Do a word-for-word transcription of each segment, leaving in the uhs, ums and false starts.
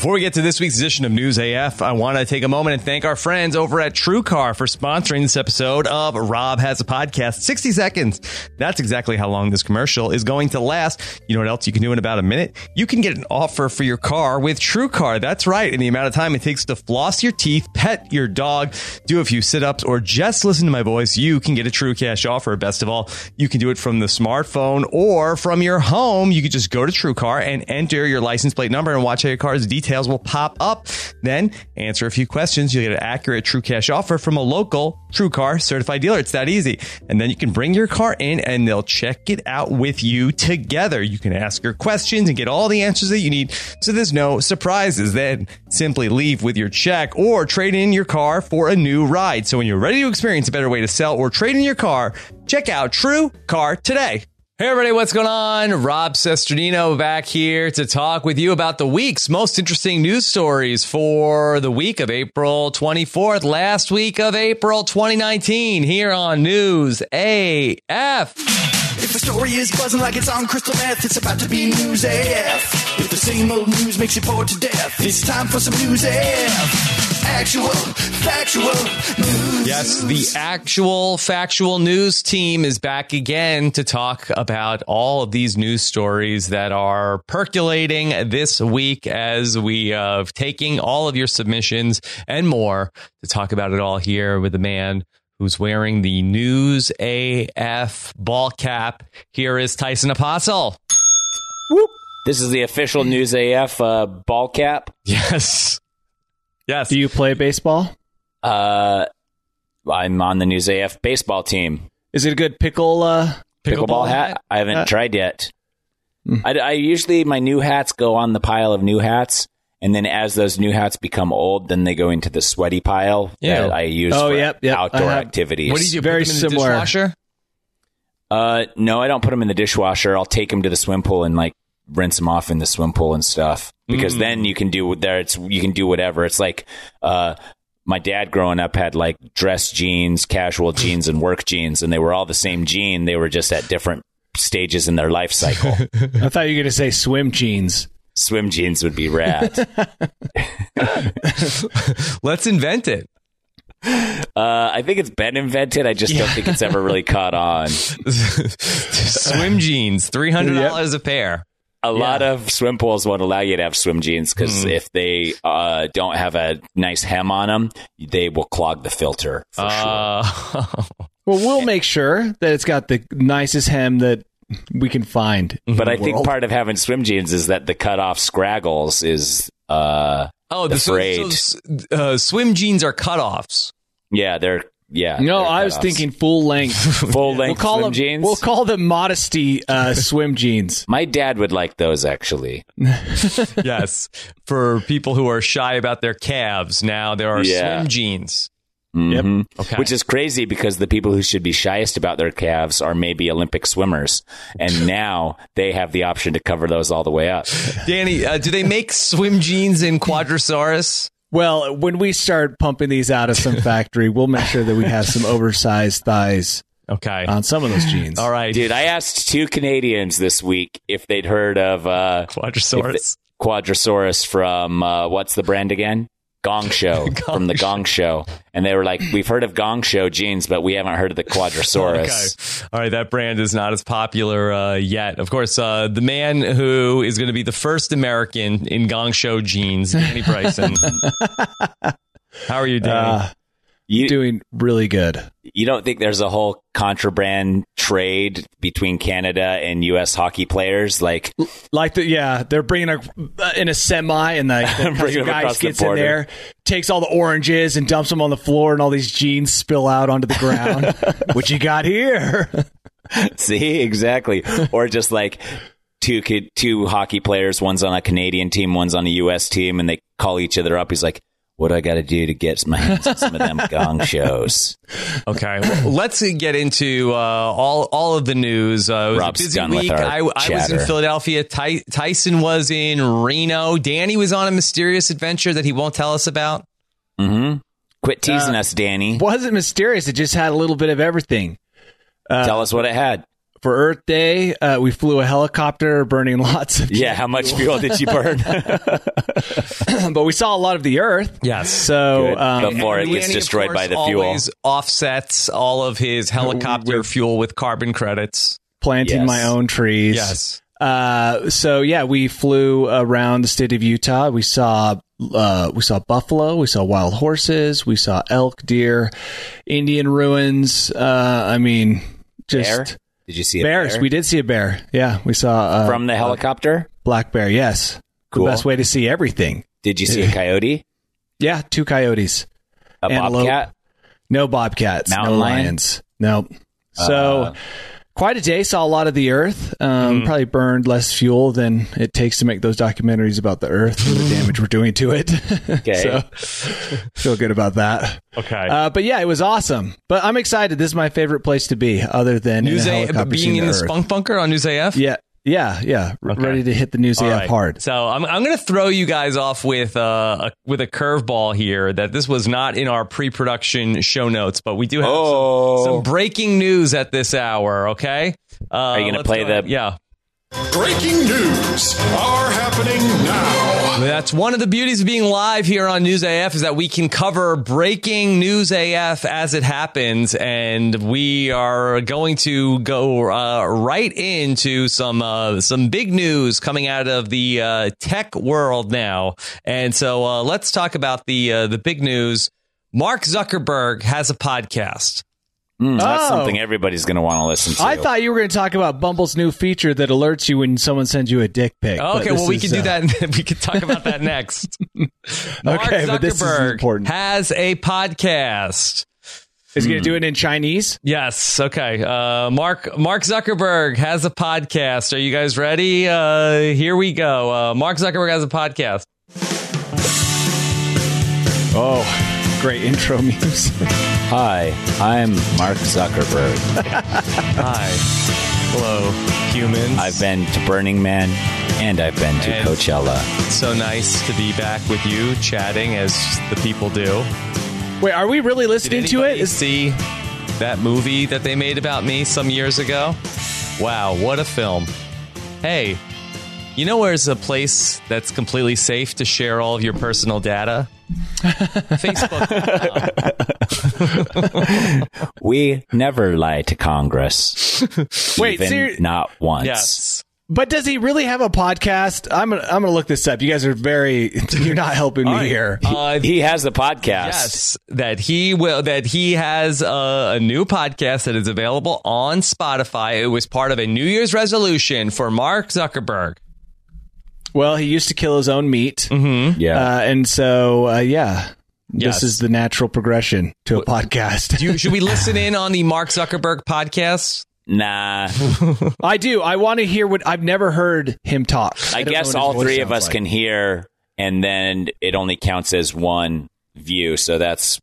Before we get to this week's edition of News A F, I want to take a moment and thank our friends over at TrueCar for sponsoring this episode of Rob Has a Podcast. sixty seconds. That's exactly how long this commercial is going to last. You know what else you can do in about a minute? You can get an offer for your car with TrueCar. That's right. In the amount of time it takes to floss your teeth, pet your dog, do a few sit-ups, or just listen to my voice, you can get a True Cash offer. Best of all, you can do it from the smartphone or from your home. You can just go to TrueCar and enter your license plate number and watch how your car's details will pop up. Then answer a few questions. You'll get an accurate True Cash offer from a local TrueCar certified dealer. It's that easy. And then you can bring your car in and they'll check it out with you together. You can ask your questions and get all the answers that you need. So there's no surprises. Then simply leave with your check or trade in your car for a new ride. So when you're ready to experience a better way to sell or trade in your car, check out TrueCar today. Hey everybody, what's going on? Rob Sesternino back here to talk with you about the week's most interesting news stories for the week of April twenty-fourth, last week of April twenty nineteen, here on News A F. If the story is buzzing like it's on crystal meth, it's about to be News A F. If the same old news makes you bored to death, it's time for some News A F. Actual, factual news. Yes, the actual factual news team is back again to talk about all of these news stories that are percolating this week as we have uh, taking all of your submissions and more to talk about it all here with the man who's wearing the News A F ball cap. Here is Tyson Apostle. Whoop. This is the official News A F uh, ball cap. Yes. Yes. Do you play baseball? Uh, I'm on the News A F baseball team. Is it a good pickle uh, pickleball, pickleball hat? hat? I haven't uh, tried yet. Mm. I, I usually, my new hats go on the pile of new hats. And then as those new hats become old, then they go into the sweaty pile yeah. that I use oh, for yep, yep. outdoor activities. What do you do? Very put them in similar. The dishwasher? Uh, no, I don't put them in the dishwasher. I'll take them to the swim pool and like rinse them off in the swim pool and stuff. Because mm. then you can do there. It's you can do whatever. It's like uh, my dad growing up had like dress jeans, casual jeans, and work jeans, and they were all the same jean. They were just at different stages in their life cycle. I thought you were going to say swim jeans. Swim jeans would be rad. Let's invent it. Uh, I think it's been invented. I just yeah. don't think it's ever really caught on. Swim jeans, three hundred dollars yep. a pair. A yeah. lot of swim pools won't allow you to have swim jeans because mm. if they uh, don't have a nice hem on them, they will clog the filter for uh, sure. Well, we'll make sure that it's got the nicest hem that we can find. But I think part of having swim jeans is that the cutoff scraggles is uh, oh, the frayed. So, so, uh, swim jeans are cutoffs. Yeah, they're yeah. No, I was thinking full length, full length we'll swim them, jeans. We'll call them modesty uh, swim jeans. My dad would like those actually. Yes, for people who are shy about their calves, now there are yeah. swim jeans. Mm-hmm. Yep. Okay. Which is crazy because the people who should be shyest about their calves are maybe Olympic swimmers. And now they have the option to cover those all the way up. Danny, uh, do they make swim jeans in Quadrosaurus? Well, when we start pumping these out of some factory, we'll make sure that we have some oversized thighs. Okay. On some of those jeans. All right. Dude, I asked two Canadians this week if they'd heard of uh, Quadrosaurus. They, Quadrosaurus from, uh, what's the brand again? Gong Show, Gong from the Gong Show. And they were like, we've heard of Gong Show jeans, but we haven't heard of the Quadrosaurus. Okay. All right, that brand is not as popular uh, yet. Of course, uh, the man who is going to be the first American in Gong Show jeans, Danny Bryson. How are you doing? Uh, you, doing really good. You don't think there's a whole contraband trade between Canada and U S hockey players? Like, like the, yeah, they're bringing a, uh, in a semi and the, the guy gets the in there, takes all the oranges and dumps them on the floor and all these jeans spill out onto the ground. What you got here? See, exactly. Or just like two kid, two hockey players, one's on a Canadian team, one's on a U S team, and they call each other up. He's like, what do I got to do to get my hands on some of them Gong Shows? Okay, well, let's get into uh, all all of the news. Uh, it was Rob's a busy done week. with our I, I was in Philadelphia. Ty- Tyson was in Reno. Danny was on a mysterious adventure that he won't tell us about. Mm-hmm. Quit teasing uh, us, Danny. Wasn't mysterious. It just had a little bit of everything. Uh, tell us what it had. for Earth Day, uh, we flew a helicopter burning lots of Yeah, how much fuel did you burn? But we saw a lot of the Earth. Yes. So um, before it and gets he, destroyed of by course, the fuel. Always offsets all of his helicopter fuel with carbon credits. planting Yes. my own trees. Yes. Uh, so yeah, we flew around the state of Utah. We saw uh, we saw buffalo, we saw wild horses, we saw elk, deer, Indian ruins. Uh, I mean, just Bear? Did you see a bears. bear? We did see a bear. Yeah, we saw uh, From the helicopter? black bear. Yes, Cool. the best way to see everything. Did you see a coyote? Yeah, two coyotes. A Antelope. bobcat? No bobcats. Mountain no lion? lions. No. So, Uh, quite a day. Saw a lot of the Earth. Um, Mm. Probably burned less fuel than it takes to make those documentaries about the Earth and the damage we're doing to it. Okay. So, feel good about that. Okay. Uh, but yeah, it was awesome. But I'm excited. This is my favorite place to be, other than News in a A- helicopter being seeing in the Earth. spunk bunker on News A F? Yeah. Yeah, yeah, R- Okay. ready to hit the News A F All right. hard. So I'm I'm going to throw you guys off with uh, a with a curveball here that this was not in our pre-production show notes, but we do have Oh. some, some breaking news at this hour. Okay, uh, Are you gonna let's play go- the- Yeah, Breaking news are happening now. that's one of the beauties of being live here on News A F is that we can cover breaking News A F as it happens, and we are going to go uh, right into some uh, some big news coming out of the uh, tech world now. And so uh, let's talk about the uh, the big news. Mark Zuckerberg has a podcast. Mm, that's Oh. something everybody's going to want to listen to. I thought you were going to talk about Bumble's new feature that alerts you when someone sends you a dick pic. but Okay, this well, we is, can do uh, that. We can talk about that next. Mark Okay, but this is Zuckerberg important. has a podcast. Is he going to do it in Chinese? Yes. Okay. Uh, Mark Mark Zuckerberg has a podcast. Are you guys ready? Uh, here we go. Uh, Mark Zuckerberg has a podcast. Oh, great intro music. Hi, I'm Mark Zuckerberg. Hi. Hello, humans. I've been to Burning Man and I've been to And- Coachella. It's so nice to be back with you, chatting as the people do. Wait, are we really Did listening to it? anybody Is- see that movie that they made about me some years ago? Wow, what a film! Hey, you know where's a place that's completely safe to share all of your personal data? Facebook. We never lie to Congress. Wait, even ser- not once. Yes. But does he really have a podcast? I'm gonna, I'm gonna look this up. You guys are very, you're not helping me All right. here. Uh, He has the podcast. Yes, that he will. That he has a, a new podcast that is available on Spotify. It was part of a New Year's resolution for Mark Zuckerberg. Well, he used to kill his own meat, Yeah. uh, and so uh, yeah, Yes. this is the natural progression to a podcast. Do you, should we listen in on the Mark Zuckerberg podcast? nah. I do. I want to hear what I've never heard him talk. I don't know guess what his all voice three of sounds us like. can hear, and then it only counts as one view. So that's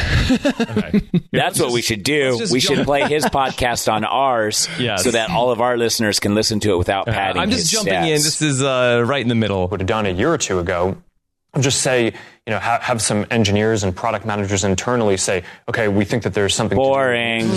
that's what we should do. just We jump- should play his podcast on ours, Yes. so that all of our listeners can listen to it without padding. I'm just his jumping stats. in. This is uh, right in the middle. would have done a year or two ago. Just say, you know, ha- have some engineers and product managers internally say, okay, we think that there's something to do. Boring.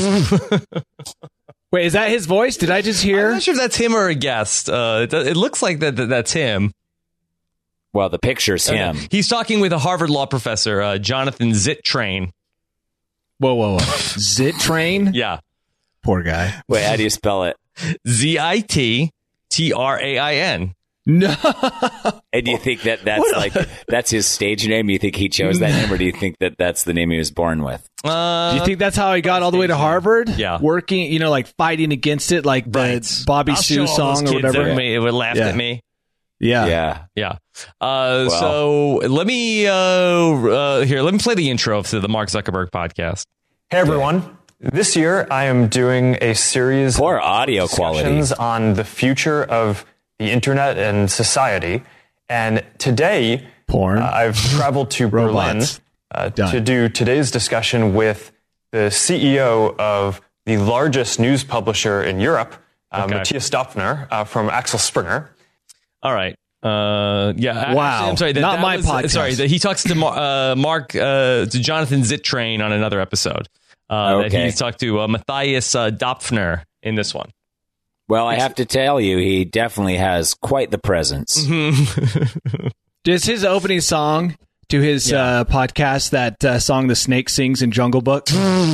Wait, is that his voice? Did I just I'm hear? not sure if that's him or a guest. Uh, it, it looks like that, that that's him. Well, the picture's him. He's talking with a Harvard law professor, uh, Jonathan Zittrain. Whoa, whoa, whoa! Zit train. Yeah, Poor guy. Wait, how do you spell it? Z I T T R A I N. No. And do you think that that's like that's his stage name? You think he chose that name, or do you think that that's the name he was born with? Uh, Do you think that's how he got all the way to Harvard? Yeah. Working, you know, like fighting against it, like the right. Bobby I'll Sue show all song those or kids whatever. That may- would laughed Yeah. at me. Yeah. Yeah. Yeah. Uh, Well. so let me uh, uh, here. Let me play the intro to the Mark Zuckerberg podcast. Hey, everyone. This year, I am doing a series Poor of audio quality. discussions on the future of the internet and society. And today, Porn. uh, I've traveled to Berlin Robots. uh, Done. to do today's discussion with the C E O of the largest news publisher in Europe, uh, Okay. Matthias Dopfner uh, from Axel Springer. All right. Uh, yeah. Wow. Actually, I'm sorry. That, Not that my was- podcast. Sorry. That he talks to Mar- uh, Mark uh, to Jonathan Zittrain on another episode. Uh, That Okay. he's talked to uh, Matthias uh, Dopfner in this one. Well, I have to tell you, he definitely has quite the presence. Just his opening song to his yeah. uh, podcast, that uh, song the snake sings in Jungle Book.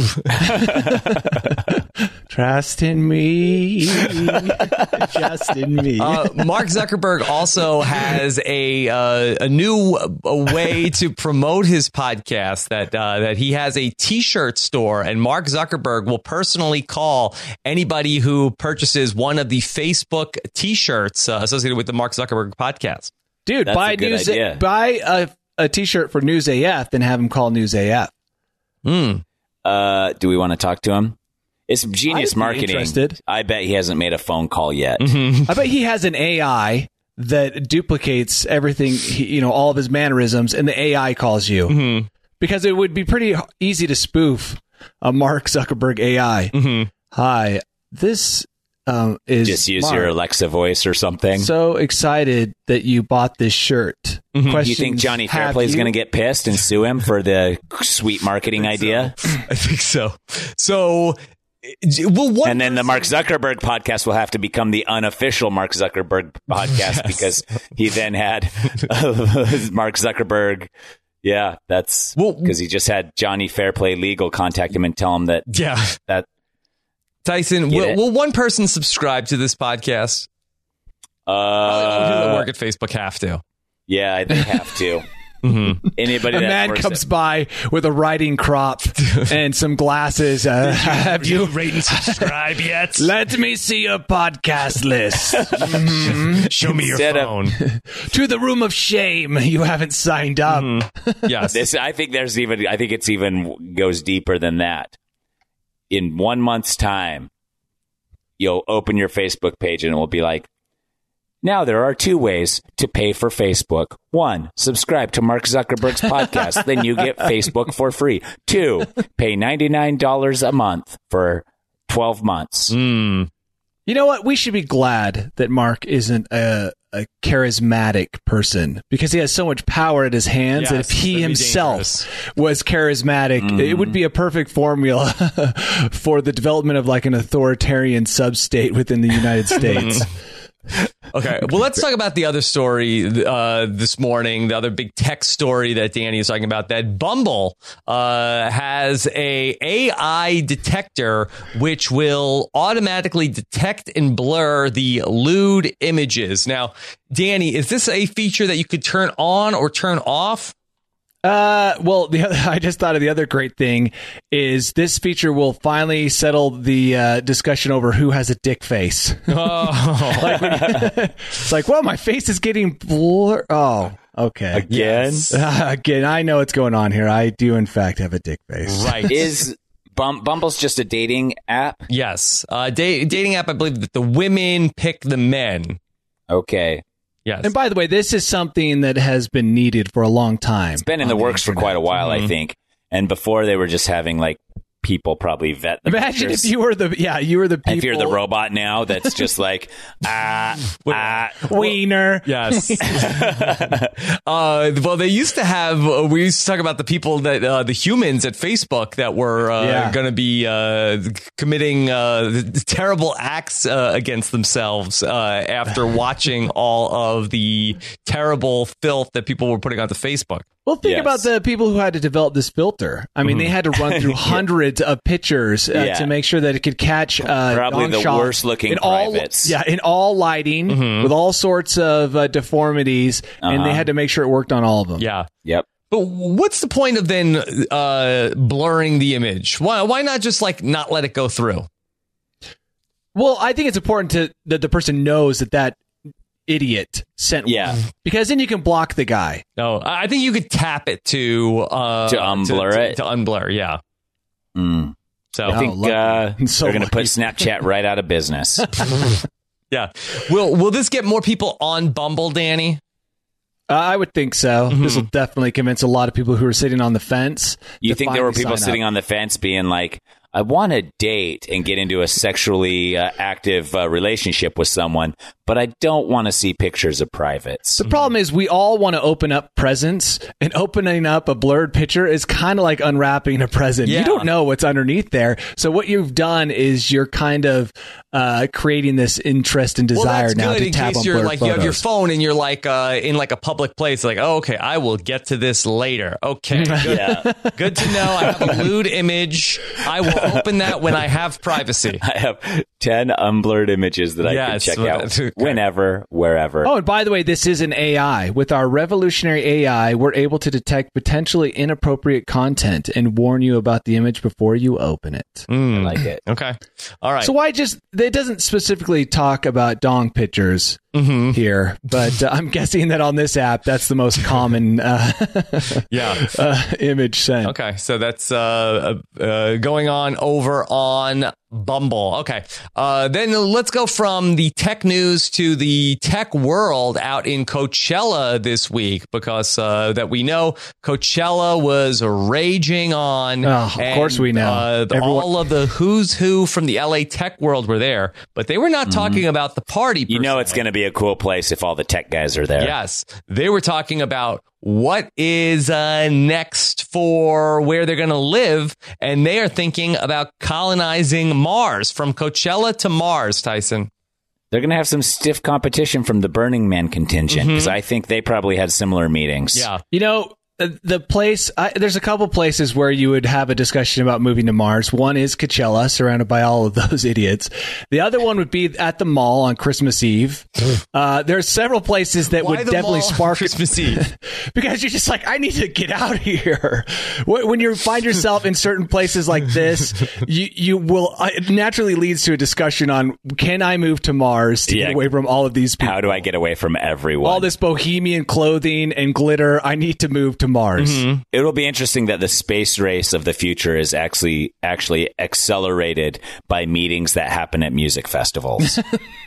Trust in me, just in me. Uh, Mark Zuckerberg also has a uh, a new a way to promote his podcast, that uh, that he has a T-shirt store, and Mark Zuckerberg will personally call anybody who purchases one of the Facebook T-shirts uh, associated with the Mark Zuckerberg podcast. Dude, That's buy a good news, idea. buy a, a T-shirt for News A F, then have him call News A F. Mm. Uh, do we want to talk to him? It's genius marketing. Interested. I bet he hasn't made a phone call yet. Mm-hmm. I bet he has an A I that duplicates everything, he, you know, all of his mannerisms, and the A I calls you. Mm-hmm. Because it would be pretty easy to spoof a Mark Zuckerberg A I. Mm-hmm. Hi, this um, is Just use Mark. your Alexa voice or something. So excited that you bought this shirt. Mm-hmm. Do you think Johnny Fairplay is going to get pissed and sue him for the sweet marketing I idea? So. I think so. So... Well, what and then the Mark Zuckerberg podcast will have to become the unofficial Mark Zuckerberg podcast yes. because he then had uh, Mark Zuckerberg. Yeah, that's because well, he just had Johnny Fairplay Legal contact him and tell him that. Yeah, that Tyson. Will, will one person subscribe to this podcast? Uh, people that work at Facebook have to. Yeah, they have to. Mm-hmm. Anybody a that man comes at- by with a riding crop and some glasses. Uh, have you rate and subscribe yet? Let me see your podcast list. Mm-hmm. Show me your Instead phone. Of, to the room of shame. You haven't signed up. Mm-hmm. Yes, this, I think there's even. I think it's even goes deeper than that. In one month's time, you'll open your Facebook page and it will be like, now there are two ways to pay for Facebook. One, subscribe to Mark Zuckerberg's podcast. Then you get Facebook for free. Two, pay ninety-nine dollars a month for twelve months. Mm. You know what? We should be glad that Mark isn't a, a charismatic person, because he has so much power at his hands yes, that if he himself was charismatic, mm. it would be a perfect formula for the development of like an authoritarian sub-state within the United States. Okay, well, let's talk about the other story uh, this morning, the other big tech story that Danny is talking about, that Bumble uh, has a AI detector which will automatically detect and blur the lewd images. Now, Danny, is this a feature that you could turn on or turn off? Uh, well, the other, I just thought of the other great thing is this feature will finally settle the uh, discussion over who has a dick face. Oh. like when, it's like, well, my face is getting blurred. Oh, okay. Again? Yes. Uh, again, I know what's going on here. I do, in fact, have a dick face. Right. Is Bum- Bumble's just a dating app? Yes. Uh, da- dating app, I believe that the women pick the men. Okay. Yes. And by the way, this is something that has been needed for a long time. It's been in the works for quite a while, mm-hmm. I think. And before they were just having like people probably vet the Imagine pictures. if you were the yeah, you were the people. If you're the robot now, that's just like ah ah wiener. Yes. uh, well, they used to have. Uh, we used to talk about the people that uh, the humans at Facebook that were uh, Yeah. going to be uh, committing uh, terrible acts uh, against themselves uh, after watching all of the terrible filth that people were putting onto Facebook. Well, think Yes. about the people who had to develop this filter. I mean, Mhm. they had to run through hundreds of pictures uh, Yeah. to make sure that it could catch uh, Probably long the shots worst-looking in all, privates. yeah, in all lighting Mhm. with all sorts of uh, deformities, and they Uh-huh. had to make sure it worked on all of them. Yeah. Yep. But what's the point of then uh, blurring the image? Why? Why not just like not let it go through? Well, I think it's important to that the person knows that that idiot sent Yeah. one, because then you can block the guy. No, I think you could tap it to uh, To unblur to, it? To unblur, yeah. Mm. So I think lucky. uh, So they're going to put lucky. Snapchat right out of business. yeah. Will Will this get more people on Bumble, Danny? Uh, I would think so. Mm-hmm. This will definitely convince a lot of people who are sitting on the fence. You to think there were finally people sign sitting up. on the fence being like, I want to date and get into a sexually uh, active uh, relationship with someone, but I don't want to see pictures of privates. The problem is we all want to open up presents, and opening up a blurred picture is kind of like unwrapping a present. Yeah. You don't know what's underneath there. So what you've done is you're kind of uh, creating this interest and desire well, now good to in tap case on you're blurred like photos. you have your phone and you're like uh, in like a public place. Like, oh, okay, I will get to this later. Okay, good. Yeah. Good to know. I have a lewd image. I will open that when I have privacy. I have ten unblurred images that I Yes, can check well, out that's okay. whenever, wherever. Oh, and by the way, this is an A I. With our revolutionary A I, we're able to detect potentially inappropriate content and warn you about the image before you open it. Mm. I like it. Okay. All right. So why just, it doesn't specifically talk about dong pictures Mm-hmm. here, but uh, I'm guessing that on this app, that's the most common uh, yeah. uh, image sent. Okay, so that's uh, uh, going on over on Bumble. Okay, uh, then let's go from the tech news to the tech world out in Coachella this week, because uh, that we know Coachella was raging on. Oh, of and, course we know. Uh, the- Everyone- all of the who's who from the L A tech world were there, but they were not Mm-hmm. talking about the party. You per know se. it's going to be a cool place if all the tech guys are there. Yes, they were talking about what is uh, next for where they're going to live, and they are thinking about colonizing Mars, from Coachella to Mars, Tyson. They're going to have some stiff competition from the Burning Man contingent, because I think they probably had similar meetings. Yeah. You know, uh, the place, I, there's a couple places where you would have a discussion about moving to Mars. One is Coachella, surrounded by all of those idiots. The other one would be at the mall on Christmas Eve. Uh, there are several places that Why would the definitely mall on spark Christmas Eve? because you're just like, I need to get out of here. Wh- When you find yourself in certain places like this, you you will uh, it naturally leads to a discussion on, can I move to Mars to Yeah. get away from all of these people? How do I get away from everyone? All this bohemian clothing and glitter. I need to move to Mars. Mm-hmm. It'll be interesting that the space race of the future is actually actually accelerated by meetings that happen at music festivals.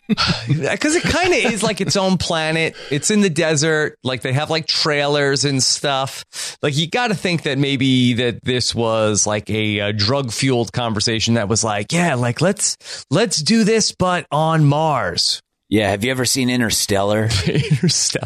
Because it kind of is like its own planet. It's in the desert. Like they have like trailers and stuff. Like you got to think that maybe that this was like a, a drug fueled conversation that was like, yeah, like let's let's do this, but on Mars. Yeah, have you ever seen Interstellar? Interstellar.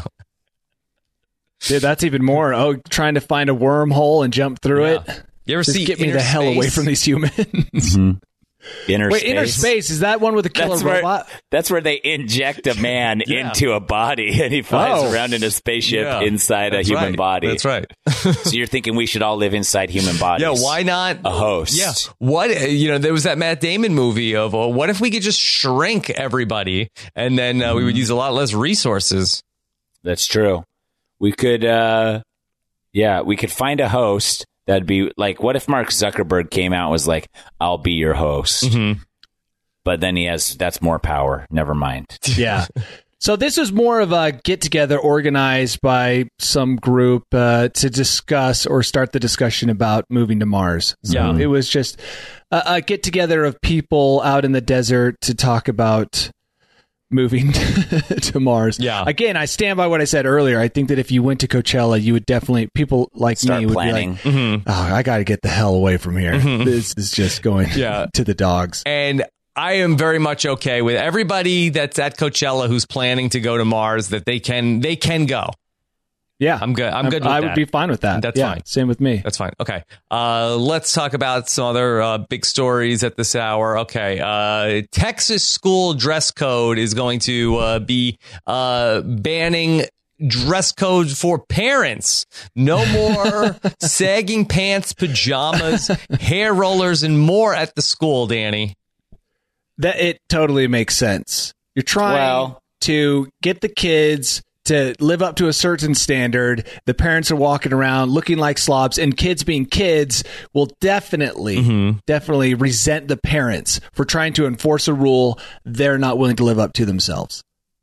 Dude, that's even more. Oh, trying to find a wormhole and jump through Yeah. it. You ever Just see get me Inner the hell away Space? from these humans. Mm-hmm. Inner Wait, space. Inner Space, is that one with a killer That's where, robot? that's where they inject a man Yeah. into a body and he flies Oh. around in a spaceship Yeah. inside That's a human right. body. That's right. So you're thinking we should all live inside human bodies? Yeah, why not A host. Yeah, what uh, you know, there was that Matt Damon movie of uh, what if we could just shrink everybody, and then uh, we would use a lot less resources. That's true. We could, uh, yeah, we could find a host that'd be like, what if Mark Zuckerberg came out and was like, I'll be your host? Mm-hmm. But then he has, that's more power. Never mind. Yeah. So this was more of a get-together organized by some group uh, to discuss or start the discussion about moving to Mars. So Yeah. it was just a, a get-together of people out in the desert to talk about moving to Mars. Yeah. Again, I stand by what I said earlier. I think that if you went to Coachella, you would definitely, people like Start me would planning. be like, oh, I got to get the hell away from here. This is just going Yeah. to the dogs. And I am very much okay with everybody that's at Coachella who's planning to go to Mars, that they can they can go. Yeah. I'm good. I'm good with I that. would be fine with that. That's Yeah, fine. Same with me. That's fine. Okay. Uh, let's talk about some other uh, big stories at this hour. Okay. Uh, Texas school dress code is going to uh, be uh, banning dress code for parents. No more sagging pants, pajamas, hair rollers, and more at the school, Danny. That it totally makes sense. You're trying Well- to get the kids to live up to a certain standard. The parents are walking around looking like slobs, and kids being kids will definitely, Mm-hmm. definitely resent the parents for trying to enforce a rule they're not willing to live up to themselves.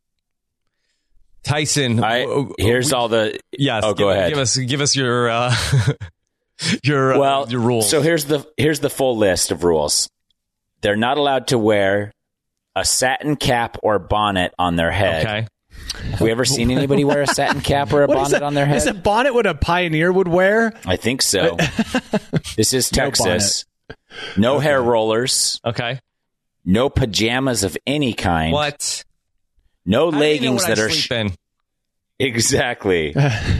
Tyson, I, w- here's we- all the. Yes. Oh, go give, ahead. Give us, give us your, uh, your, uh, Well, your rules. So here's the here's the full list of rules. They're not allowed to wear a satin cap or bonnet on their head. Okay. Have we ever seen anybody wear a satin cap or a What is bonnet that? on their head? Is a bonnet what a pioneer would wear? I think so. This is No Texas. No, hair rollers. Okay. No pajamas of any kind. What? No How leggings do you know that what are I sh- sleep in? exactly.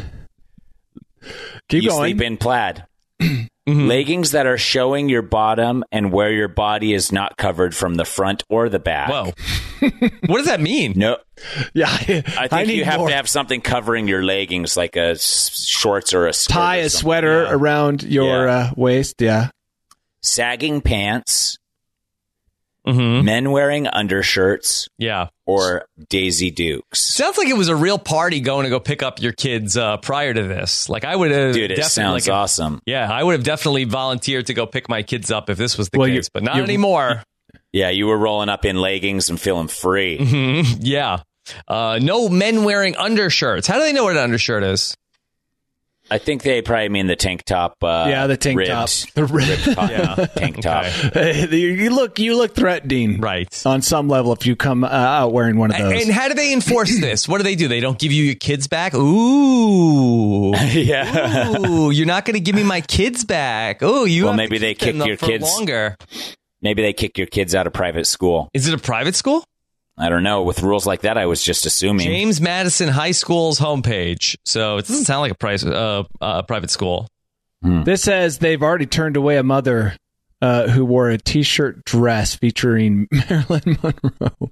Keep you going. sleep in plaid. Mm-hmm. Leggings that are showing your bottom and where your body is not covered from the front or the back. Whoa. What does that mean? No. Yeah, I think I you have more. to have something covering your leggings, like a s- shorts or a skirt tie or a something. sweater Yeah. around your Yeah. uh, waist. Yeah. Sagging pants, Mm-hmm. men wearing undershirts, Yeah. or Daisy Dukes. Sounds like it was a real party going to go pick up your kids uh, prior to this. Like I would have, Dude, it definitely, sounds like, awesome. Yeah, I would have definitely volunteered to go pick my kids up if this was the Well, case, you- but not you- anymore. Yeah, you were rolling up in leggings and feeling free. Mm-hmm. Yeah. Uh, no men wearing undershirts. How do they know what an undershirt is? I think they probably mean the tank top. Uh, Yeah, the tank ribbed, top. The rib- ribbed cotton tank top. you look, you look threatening, Right. On some level, if you come uh, out wearing one of those. And how do they enforce this? What do they do? They don't give you your kids back? Ooh. Yeah. Ooh, you're not going to give me my kids back. Oh, you Well, have maybe to they keep them kick your for kids- longer. Maybe they kick your kids out of private school. Is it a private school? I don't know. With rules like that, I was just assuming. James Madison High School's homepage. So it doesn't sound like a price, uh, uh, private school. This says they've already turned away a mother uh, who wore a T-shirt dress featuring Marilyn Monroe.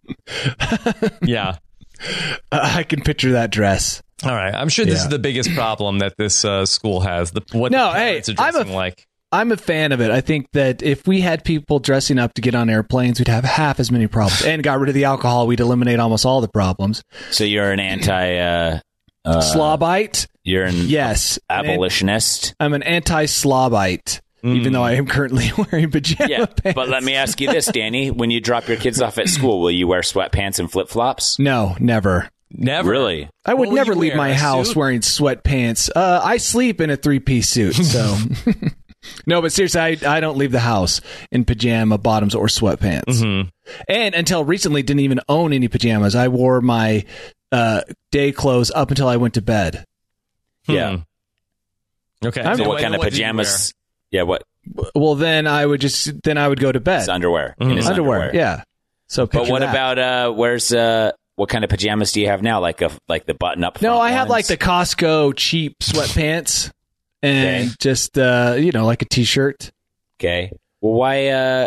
Yeah. Uh, I can picture that dress. All right. I'm sure this Yeah. is the biggest problem that this uh, school has. The, what No, the parents hey, are I'm a- dressing like. I'm a fan of it. I think that if we had people dressing up to get on airplanes, we'd have half as many problems. And got rid of the alcohol, we'd eliminate almost all the problems. So you're an anti. Uh, uh, Slobite? You're an Yes. abolitionist. I'm an anti-slobite, even though I am currently wearing pajama Yeah, pants. but let me ask you this, Danny: when you drop your kids off at school, will you wear sweatpants and flip flops? No, never. Never. Really? I would What will never you leave wear, my a house suit? wearing sweatpants. Uh, I sleep in a three-piece suit, so... No, but seriously, I, I don't leave the house in pajama bottoms or sweatpants. Mm-hmm. And until recently, didn't even own any pajamas. I wore my uh, day clothes up until I went to bed. Yeah. Hmm. Okay. I'm- So So what kind of do you pajamas? Yeah, what? Well, then I would just then I would go to bed. His underwear. In his underwear, underwear. yeah. So, But picture what that. about uh? Where's uh? What kind of pajamas do you have now? Like a like the button up? No, front I have like ones? the Costco cheap sweatpants and Okay. just uh, you know, like a t-shirt. Okay. Well, why? Uh,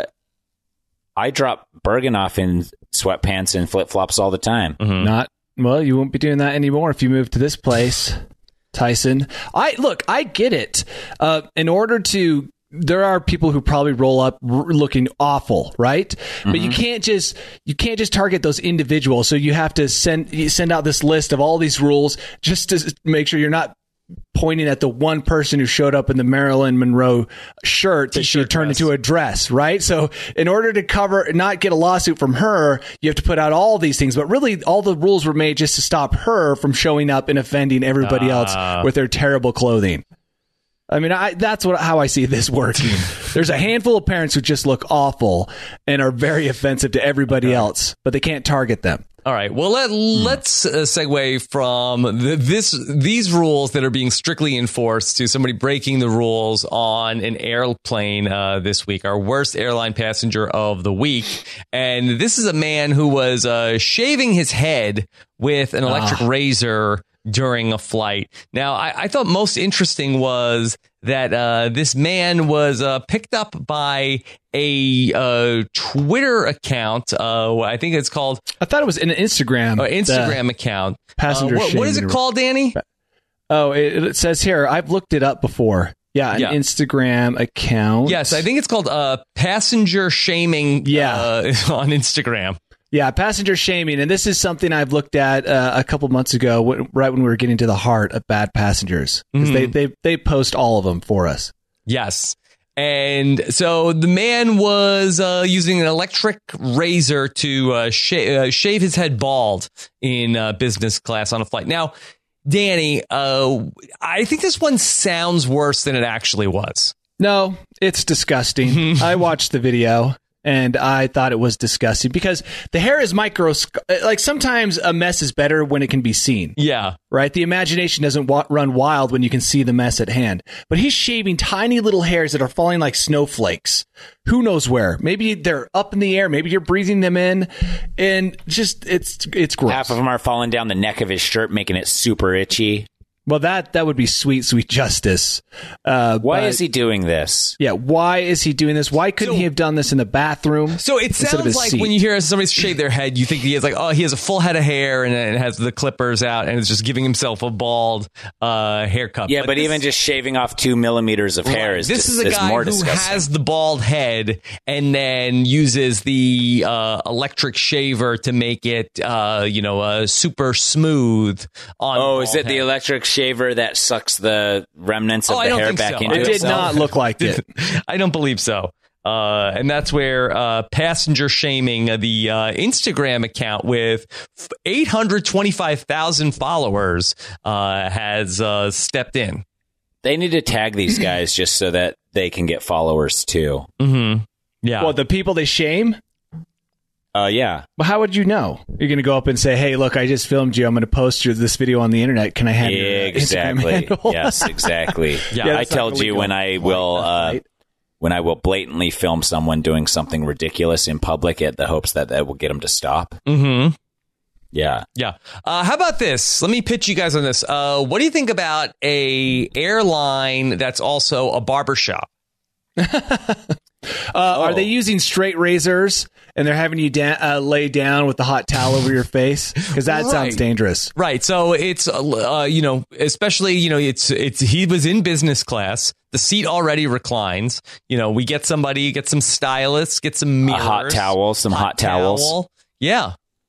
I drop Bergen off in sweatpants and flip flops all the time. Mm-hmm. Not well, you won't be doing that anymore if you move to this place, Tyson. I look, I get it. Uh, in order to, there are people who probably roll up r- looking awful, right? But you can't just you can't just target those individuals. So you have to send you send out this list of all these rules just to make sure you're not pointing at the one person who showed up in the Marilyn Monroe shirt that she T-shirt turned dress. into a dress, right? So in order to cover, not get a lawsuit from her, you have to put out all these things. But really, all the rules were made just to stop her from showing up and offending everybody Ah. else with their terrible clothing. I mean, I, that's what how I see this working. There's a handful of parents who just look awful and are very offensive to everybody else, but they can't target them. All right. Well, let, let's uh, segue from the, this these rules that are being strictly enforced to somebody breaking the rules on an airplane uh, this week. Our worst airline passenger of the week. And this is a man who was uh, shaving his head with an electric razor during a flight. Now, I, I thought most interesting was that uh, this man was uh, picked up by a uh, Twitter account. Uh, I think it's called I thought it was an Instagram. uh, Instagram account. passenger Uh, what, what is it shaming. called, Danny? Oh, it, it says here. I've looked it up before. Yeah, an Yeah. Instagram account. Yes, I think it's called uh, passenger shaming. Yeah. uh, on Instagram. Yeah, passenger shaming, and this is something I've looked at uh, a couple months ago, w- right when we were getting to the heart of bad passengers, because they, they they post all of them for us. Yes. And so the man was uh, using an electric razor to uh, sh- uh, shave his head bald in uh, business class on a flight. Now, Danny, uh, I think this one sounds worse than it actually was. No, it's disgusting. I watched the video. And I thought it was disgusting because the hair is microscopic. Like sometimes a mess is better when it can be seen. Yeah. Right? The imagination doesn't wa- run wild when you can see the mess at hand. But he's shaving tiny little hairs that are falling like snowflakes. Who knows where? Maybe they're up in the air. Maybe you're breathing them in. And just, it's it's gross. Half of them are falling down the neck of his shirt, making it super itchy. Well, that that would be sweet, sweet justice. Uh, why but, is he doing this? Yeah, why is he doing this? Why couldn't so, he have done this in the bathroom? So it sounds like seat? when you hear somebody shave their head, you think he has like, oh, he has a full head of hair and it has the clippers out and is just giving himself a bald uh, haircut. Yeah, but, but this, even just shaving off two millimeters of hair right, is this just, is a is guy more who disgusting. has the bald head and then uses the uh, electric shaver to make it, uh, you know, uh, super smooth. On oh, is it head. the electric shaver that sucks the remnants of oh, the hair back so. into it? It did not look like it. I don't believe so. Uh, and that's where uh, passenger shaming, uh, the uh, Instagram account with eight hundred twenty-five thousand followers, uh, has uh, stepped in. They need to tag these guys just so that they can get followers too. Mm-hmm. Yeah. Well, the people they shame? Uh, yeah. But how would you know? You're going to go up and say, hey, look, I just filmed you. I'm going to post you this video on the internet. Can I have your uh, exactly. Instagram handle? Yes, exactly. Yeah, yeah I told you when I will uh, when I will blatantly film someone doing something ridiculous in public at the hopes that that will get them to stop. Mm-hmm. Yeah. Yeah. Uh, how about this? Let me pitch you guys on this. Uh, what do you think about a airline that's also a barbershop? Uh, Oh. Are they using straight razors and they're having you da- uh, lay down with the hot towel over your face? Because that Right. sounds dangerous. Right. So it's, uh, you know, especially, you know, it's, it's, he was in business class. The seat already reclines. You know, we get somebody, get some stylists, get some mirrors. A hot towel, some hot, hot towels. Towel. Yeah.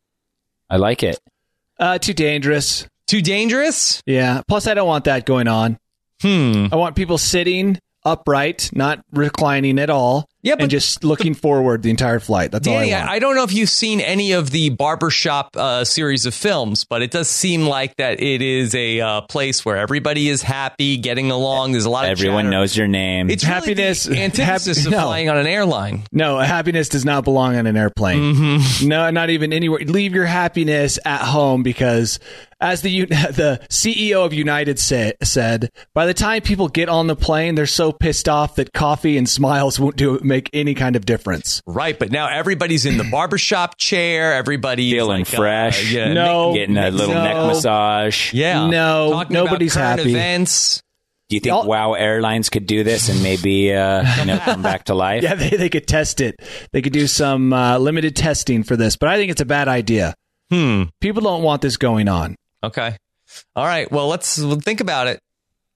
I like it. Uh, too dangerous. Too dangerous? Yeah. Plus, I don't want that going on. Hmm. I want people sitting upright, not reclining at all. Yeah, but and just looking forward the entire flight. That's Danny, all I want. I don't know if you've seen any of the barbershop uh, series of films, but it does seem like that it is a uh, place where everybody is happy, getting along. There's a lot of Everyone chatter. knows your name. It's really Happiness- the antithesis happy- of no. flying on an airline. No, happiness does not belong on an airplane. Mm-hmm. No, not even anywhere. Leave your happiness at home because, as the the C E O of United say, said, by the time people get on the plane, they're so pissed off that coffee and smiles won't do make any kind of difference. Right, but now everybody's in the barbershop chair. Everybody's Feeling like, fresh. Uh, yeah, No. Getting a little No. neck massage. yeah, No, Talking nobody's about current happy. events. Do you think Y'all- WoW Airlines could do this and maybe uh, you know come back to life? Yeah, they, they could test it. They could do some uh, limited testing for this, but I think it's a bad idea. Hmm. People don't want this going on. Okay. All right. Well, let's we'll think about it.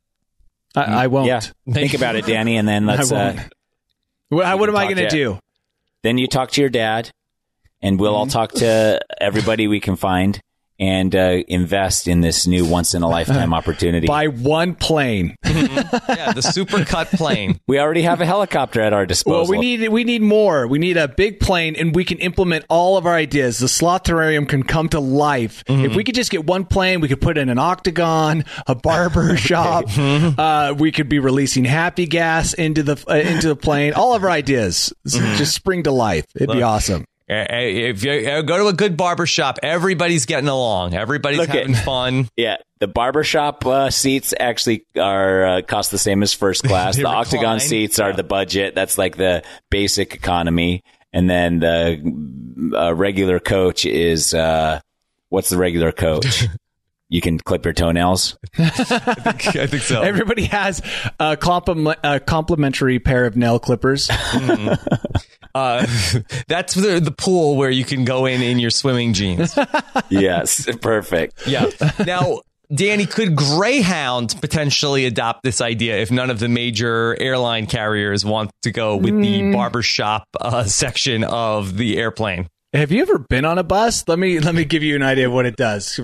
I, I won't. Yeah. Think about it, Danny, and then let's. I Uh, won't. What, what am I talk going to to- do? then you talk to your dad, and we'll all Mm-hmm. talk to everybody we can find and uh, invest in this new once in a lifetime opportunity. Buy one plane. Yeah, the super cut plane. We already have a helicopter at our disposal. Well, we need we need more. We need a big plane, and we can implement all of our ideas. The Sloth Terrarium can come to life. If we could just get one plane, we could put in an octagon, a barber shop. Uh, we could be releasing happy gas into the uh, into the plane. All of our ideas just spring to life. It'd be awesome. Uh, If you uh, go to a good barbershop, everybody's getting along. Everybody's Look at- having fun. Yeah, the barbershop uh, seats actually are uh, cost the same as first class. They The recline. octagon seats are the budget. That's like the basic economy. And then the uh, regular coach is uh, what's the regular coach? You can clip your toenails. I think so. Everybody has a, compliment, a complimentary pair of nail clippers. Uh, that's the, the pool where you can go in in your swimming jeans. Yes, perfect. Yeah. Now, Danny, could Greyhound potentially adopt this idea if none of the major airline carriers want to go with the barbershop uh, section of the airplane? Have you ever been on a bus? Let me let me give you an idea of what it does.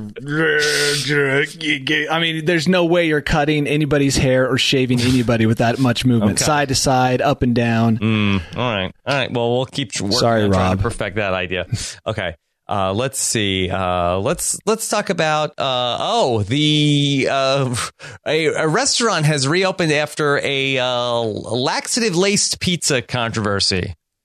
I mean, there's no way you're cutting anybody's hair or shaving anybody with that much movement, Okay. side to side, up and down. Mm, all right. All right. Well, we'll keep working Sorry, on trying Rob. to perfect that idea. Okay. Uh, let's see. Uh, let's let's talk about. Uh, oh, the uh, a, a restaurant has reopened after a uh, laxative laced pizza controversy.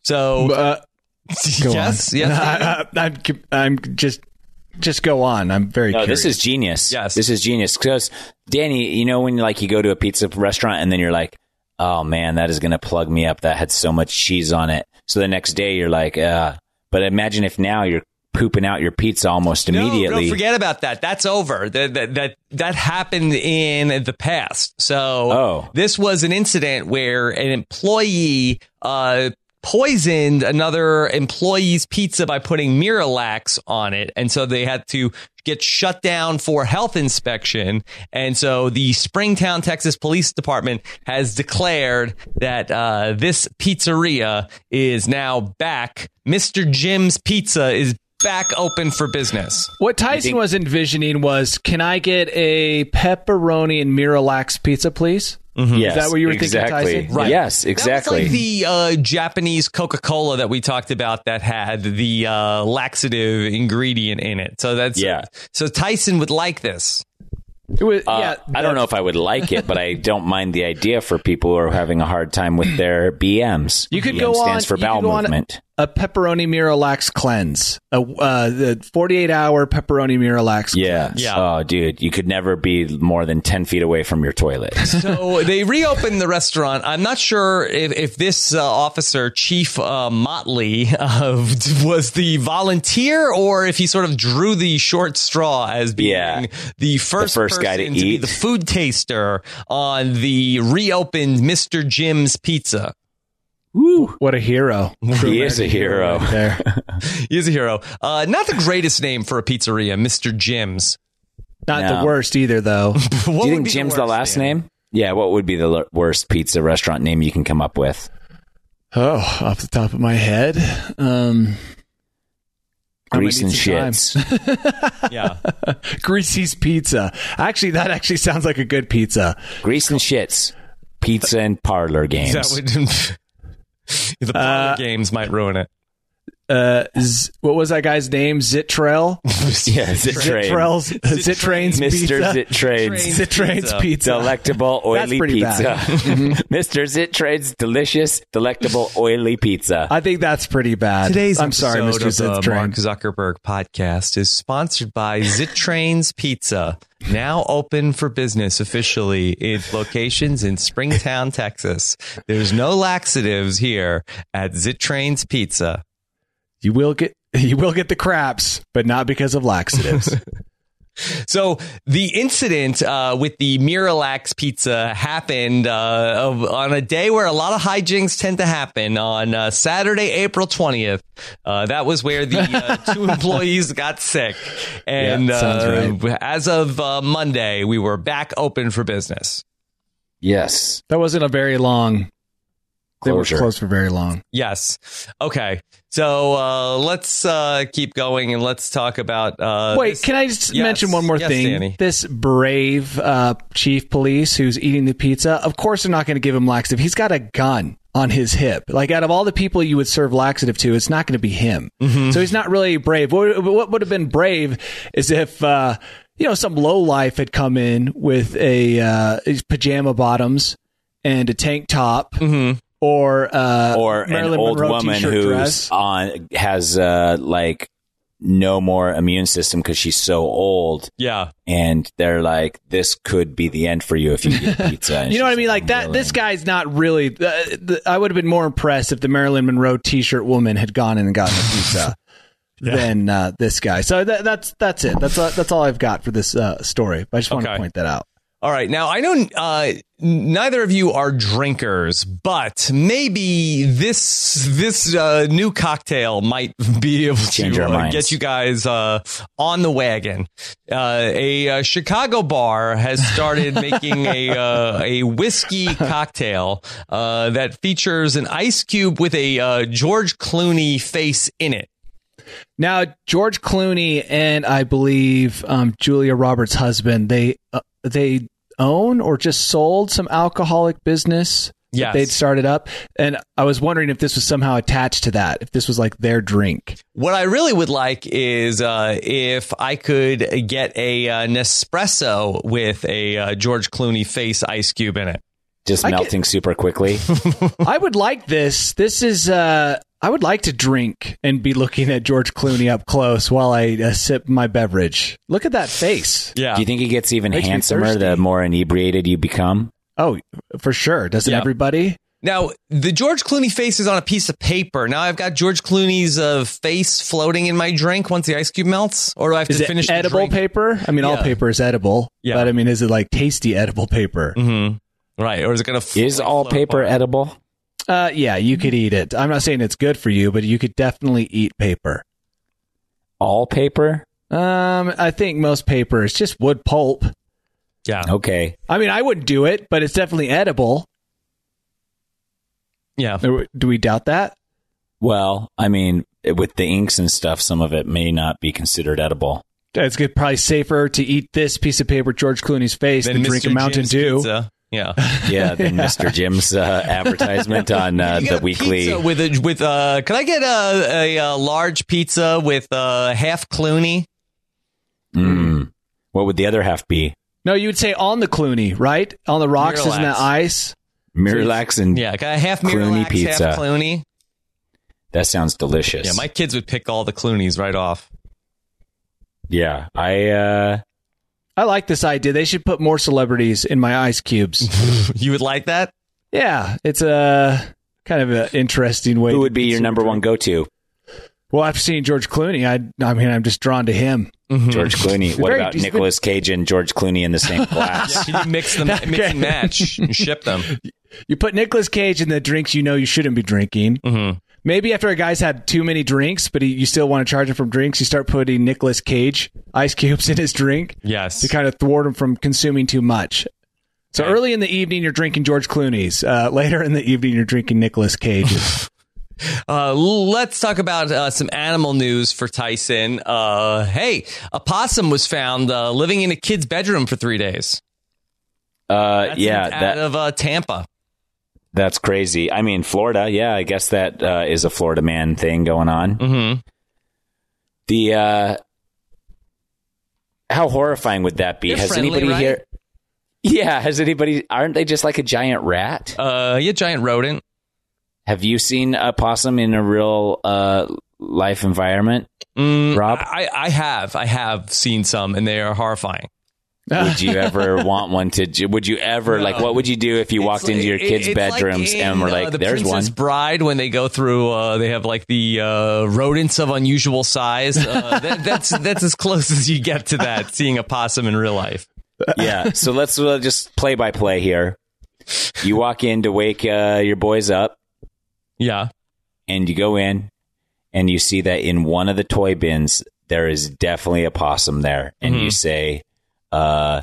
So, Uh, go yes, on. yes. I, I, I'm, I'm just, just go on. I'm very No, curious. this is genius. Yes. This is genius. Because, Danny, you know when like you go to a pizza restaurant and then you're like, oh, man, that is going to plug me up. That had so much cheese on it. So the next day you're like, uh. But imagine if now you're pooping out your pizza almost immediately. No, no, forget about that. That's over. That that that, that happened in the past. So Oh. this was an incident where an employee uh, poisoned another employee's pizza by putting Miralax on it. And so they had to get shut down for health inspection. And so the Springtown, Texas Police Department has declared that uh, this pizzeria is now back. Mister Jim's Pizza is back open for business. What Tyson think- was envisioning was, can I get a pepperoni and Miralax pizza, please? Yes, Is that what you were exactly. thinking, Tyson? Right. Yes, exactly. That was like the uh, Japanese Coca-Cola that we talked about that had the uh, laxative ingredient in it. So that's Yeah. So Tyson would like this. It was, Uh, yeah, I don't know if I would like it, but I don't mind the idea for people who are having a hard time with their B Ms. You could B M go on. stands for you could bowel go on movement. a pepperoni Miralax cleanse, a uh, the forty-eight hour pepperoni Miralax. Yeah. cleanse. Yeah. Oh, dude, you could never be more than ten feet away from your toilet. So they reopened the restaurant. I'm not sure if, if this uh, officer, Chief uh, Motley, uh, was the volunteer or if he sort of drew the short straw as being Yeah. the first, The first guy to person be eat. the food taster on the reopened Mister Jim's Pizza. Woo! What a hero! He is a hero. Right there. He's a hero. Uh, not the greatest name for a pizzeria, Mister Jim's. Not No. the worst either, though. What Do you would think be Jim's the worst last name? Yeah, what would be the l- worst pizza restaurant name you can come up with? Oh, off the top of my head, um, I might Grease need and some shits. Yeah. Greasy's Pizza. Actually, that actually sounds like a good pizza. Grease and shits. Pizza and parlor Is games. that what- the parlor Uh, games might ruin it. Uh, Z- what was that guy's name? Zitrell. yeah, Zit Train. Zitrell's Zitrain's Mister Pizza. Zit Train's Zitrain's Pizza. Pizza. delectable That's oily pretty pizza. bad. Mister Zit Train's delicious, delectable oily pizza. I think that's pretty bad. Today's I'm sorry, episode Mister of the Zitrain. Mark Zuckerberg podcast is sponsored by Zitrain's Pizza, now open for business officially in locations in Springtown, Texas. There's no laxatives here at Zitrain's Pizza. You will get you will get the craps, but not because of laxatives. So the incident uh, with the Miralax pizza happened uh, of, on a day where a lot of hijinks tend to happen on uh, Saturday, April twentieth. Uh, that was where the uh, two employees got sick. And Yeah, sounds uh, as of uh, Monday, we were back open for business. Yes. That wasn't a very long. They were Closure. closed for very long. Yes. Okay. So uh, let's uh, keep going and let's talk about. Uh, Wait, this- can I just Yes. mention one more Yes, thing? Danny. This brave uh, chief police who's eating the pizza, of course they're not going to give him laxative. He's got a gun on his hip. Like, out of all the people you would serve laxative to, it's not going to be him. Mm-hmm. So he's not really brave. What, what would have been brave is if, uh, you know, some lowlife had come in with a uh, his pajama bottoms and a tank top. Mm-hmm. Or uh, Or an Marilyn old Monroe woman t-shirt who's dress. on has uh, like no more immune system because she's so old, Yeah. and they're like, "This could be the end for you if you get a pizza." And You know what I she's mean? Like "I'm that. willing." This guy's not really. Uh, the, I would have been more impressed if the Marilyn Monroe T-shirt woman had gone in and gotten a pizza than uh, this guy. So that, that's that's it. That's uh, that's all I've got for this uh, story. I just want Okay. to point that out. All right. Now, I know uh, neither of you are drinkers, but maybe this this uh, new cocktail might be able Change to our uh, minds. get you guys uh, on the wagon. Uh, a, uh Chicago bar has started making a uh, a whiskey cocktail uh, that features an ice cube with a uh, George Clooney face in it. Now, George Clooney and I believe um, Julia Roberts' husband, they uh, they own or just sold some alcoholic business. that Yes. They'd started up, and I was wondering if this was somehow attached to that. If this was like their drink. What I really would like is uh, if I could get a uh, Nespresso with a uh, George Clooney face ice cube in it. just I melting super quickly. I would like this. This is uh I would like to drink and be looking at George Clooney up close while I uh, sip my beverage. Look at that face. Yeah. Do you think he gets even Makes me handsomer thirsty. the more inebriated you become? Oh, for sure. Doesn't Yeah. everybody? Now, the George Clooney face is on a piece of paper. Now I've got George Clooney's uh, face floating in my drink once the ice cube melts, or do I have Is to it finish the edible drink? paper? I mean, all Yeah. paper is edible. Yeah. But I mean, is it like tasty edible paper? Mm-hmm. Right, or is it going to Is all paper edible? Uh, yeah, you could eat it. I'm not saying it's good for you, but you could definitely eat paper. All paper? Um, I think most paper is just wood pulp. Yeah. Okay. I mean, I wouldn't do it, but it's definitely edible. Yeah. Do we doubt that? Well, I mean, with the inks and stuff, some of it may not be considered edible. It's good, probably safer to eat this piece of paper, George Clooney's face, Then than drink a Mister Mountain Jim's Dew. Pizza. Yeah. Yeah, then Mister Jim's uh, advertisement on uh, You the got a weekly. pizza with a with uh can I get a, a, a large pizza with uh half Clooney? Mm. What would the other half be? No, you would say on the Clooney, right? On the rocks, Miralax. isn't that ice? Miralax and Yeah, got a half Clooney Miralax, pizza. half Clooney. that sounds delicious. Yeah, my kids would pick all the Clooneys right off. yeah, I uh, I like this idea. They should put more celebrities in my ice cubes. You would like that? Yeah, it's a kind of an interesting way. who to would be your consume number drink. one go-to? Well, after seeing George Clooney, I, I mean, I'm just drawn to him. George Clooney. What very- about he's Nicolas Cage and George Clooney in the same glass? Can you mix them, mix and match, and ship them? You put Nicolas Cage in the drinks you know you shouldn't be drinking. Mm-hmm. Maybe after a guy's had too many drinks, but he, you still want to charge him from drinks, you start putting Nicolas Cage ice cubes in his drink Yes. to kind of thwart him from consuming too much. So Okay. early in the evening, you're drinking George Clooney's. Uh, later in the evening, you're drinking Nicolas Cage's. Uh, let's talk about uh, some animal news for Tyson. Uh, hey, a possum was found uh, living in a kid's bedroom for three days. Uh, That's yeah, out that of uh, Tampa. that's crazy. I mean, Florida. Yeah, I guess that uh, is a Florida man thing going on. Mm-hmm. The uh, how horrifying would that be? They're has friendly, anybody right? here? Yeah, has anybody? Aren't they just like a giant rat? Uh, yeah, giant rodent. Have you seen a possum in a real uh, life environment, Mm, Rob? I, I have. I have seen some, and they are horrifying. Would you ever want one to? do- Would you ever like? What would you do if you walked It's into your like- kids' it's like bedrooms in, and were uh, like, the "There's Princess one"? Bride, when they go through, uh, they have like the uh, rodents of unusual size. Uh, that, that's that's as close as you get to that. Seeing a possum in real life. Yeah. So let's uh, just play by play here. You walk in to wake uh, your boys up, Yeah. and you go in, and you see that in one of the toy bins there is definitely a possum there, and you say, uh,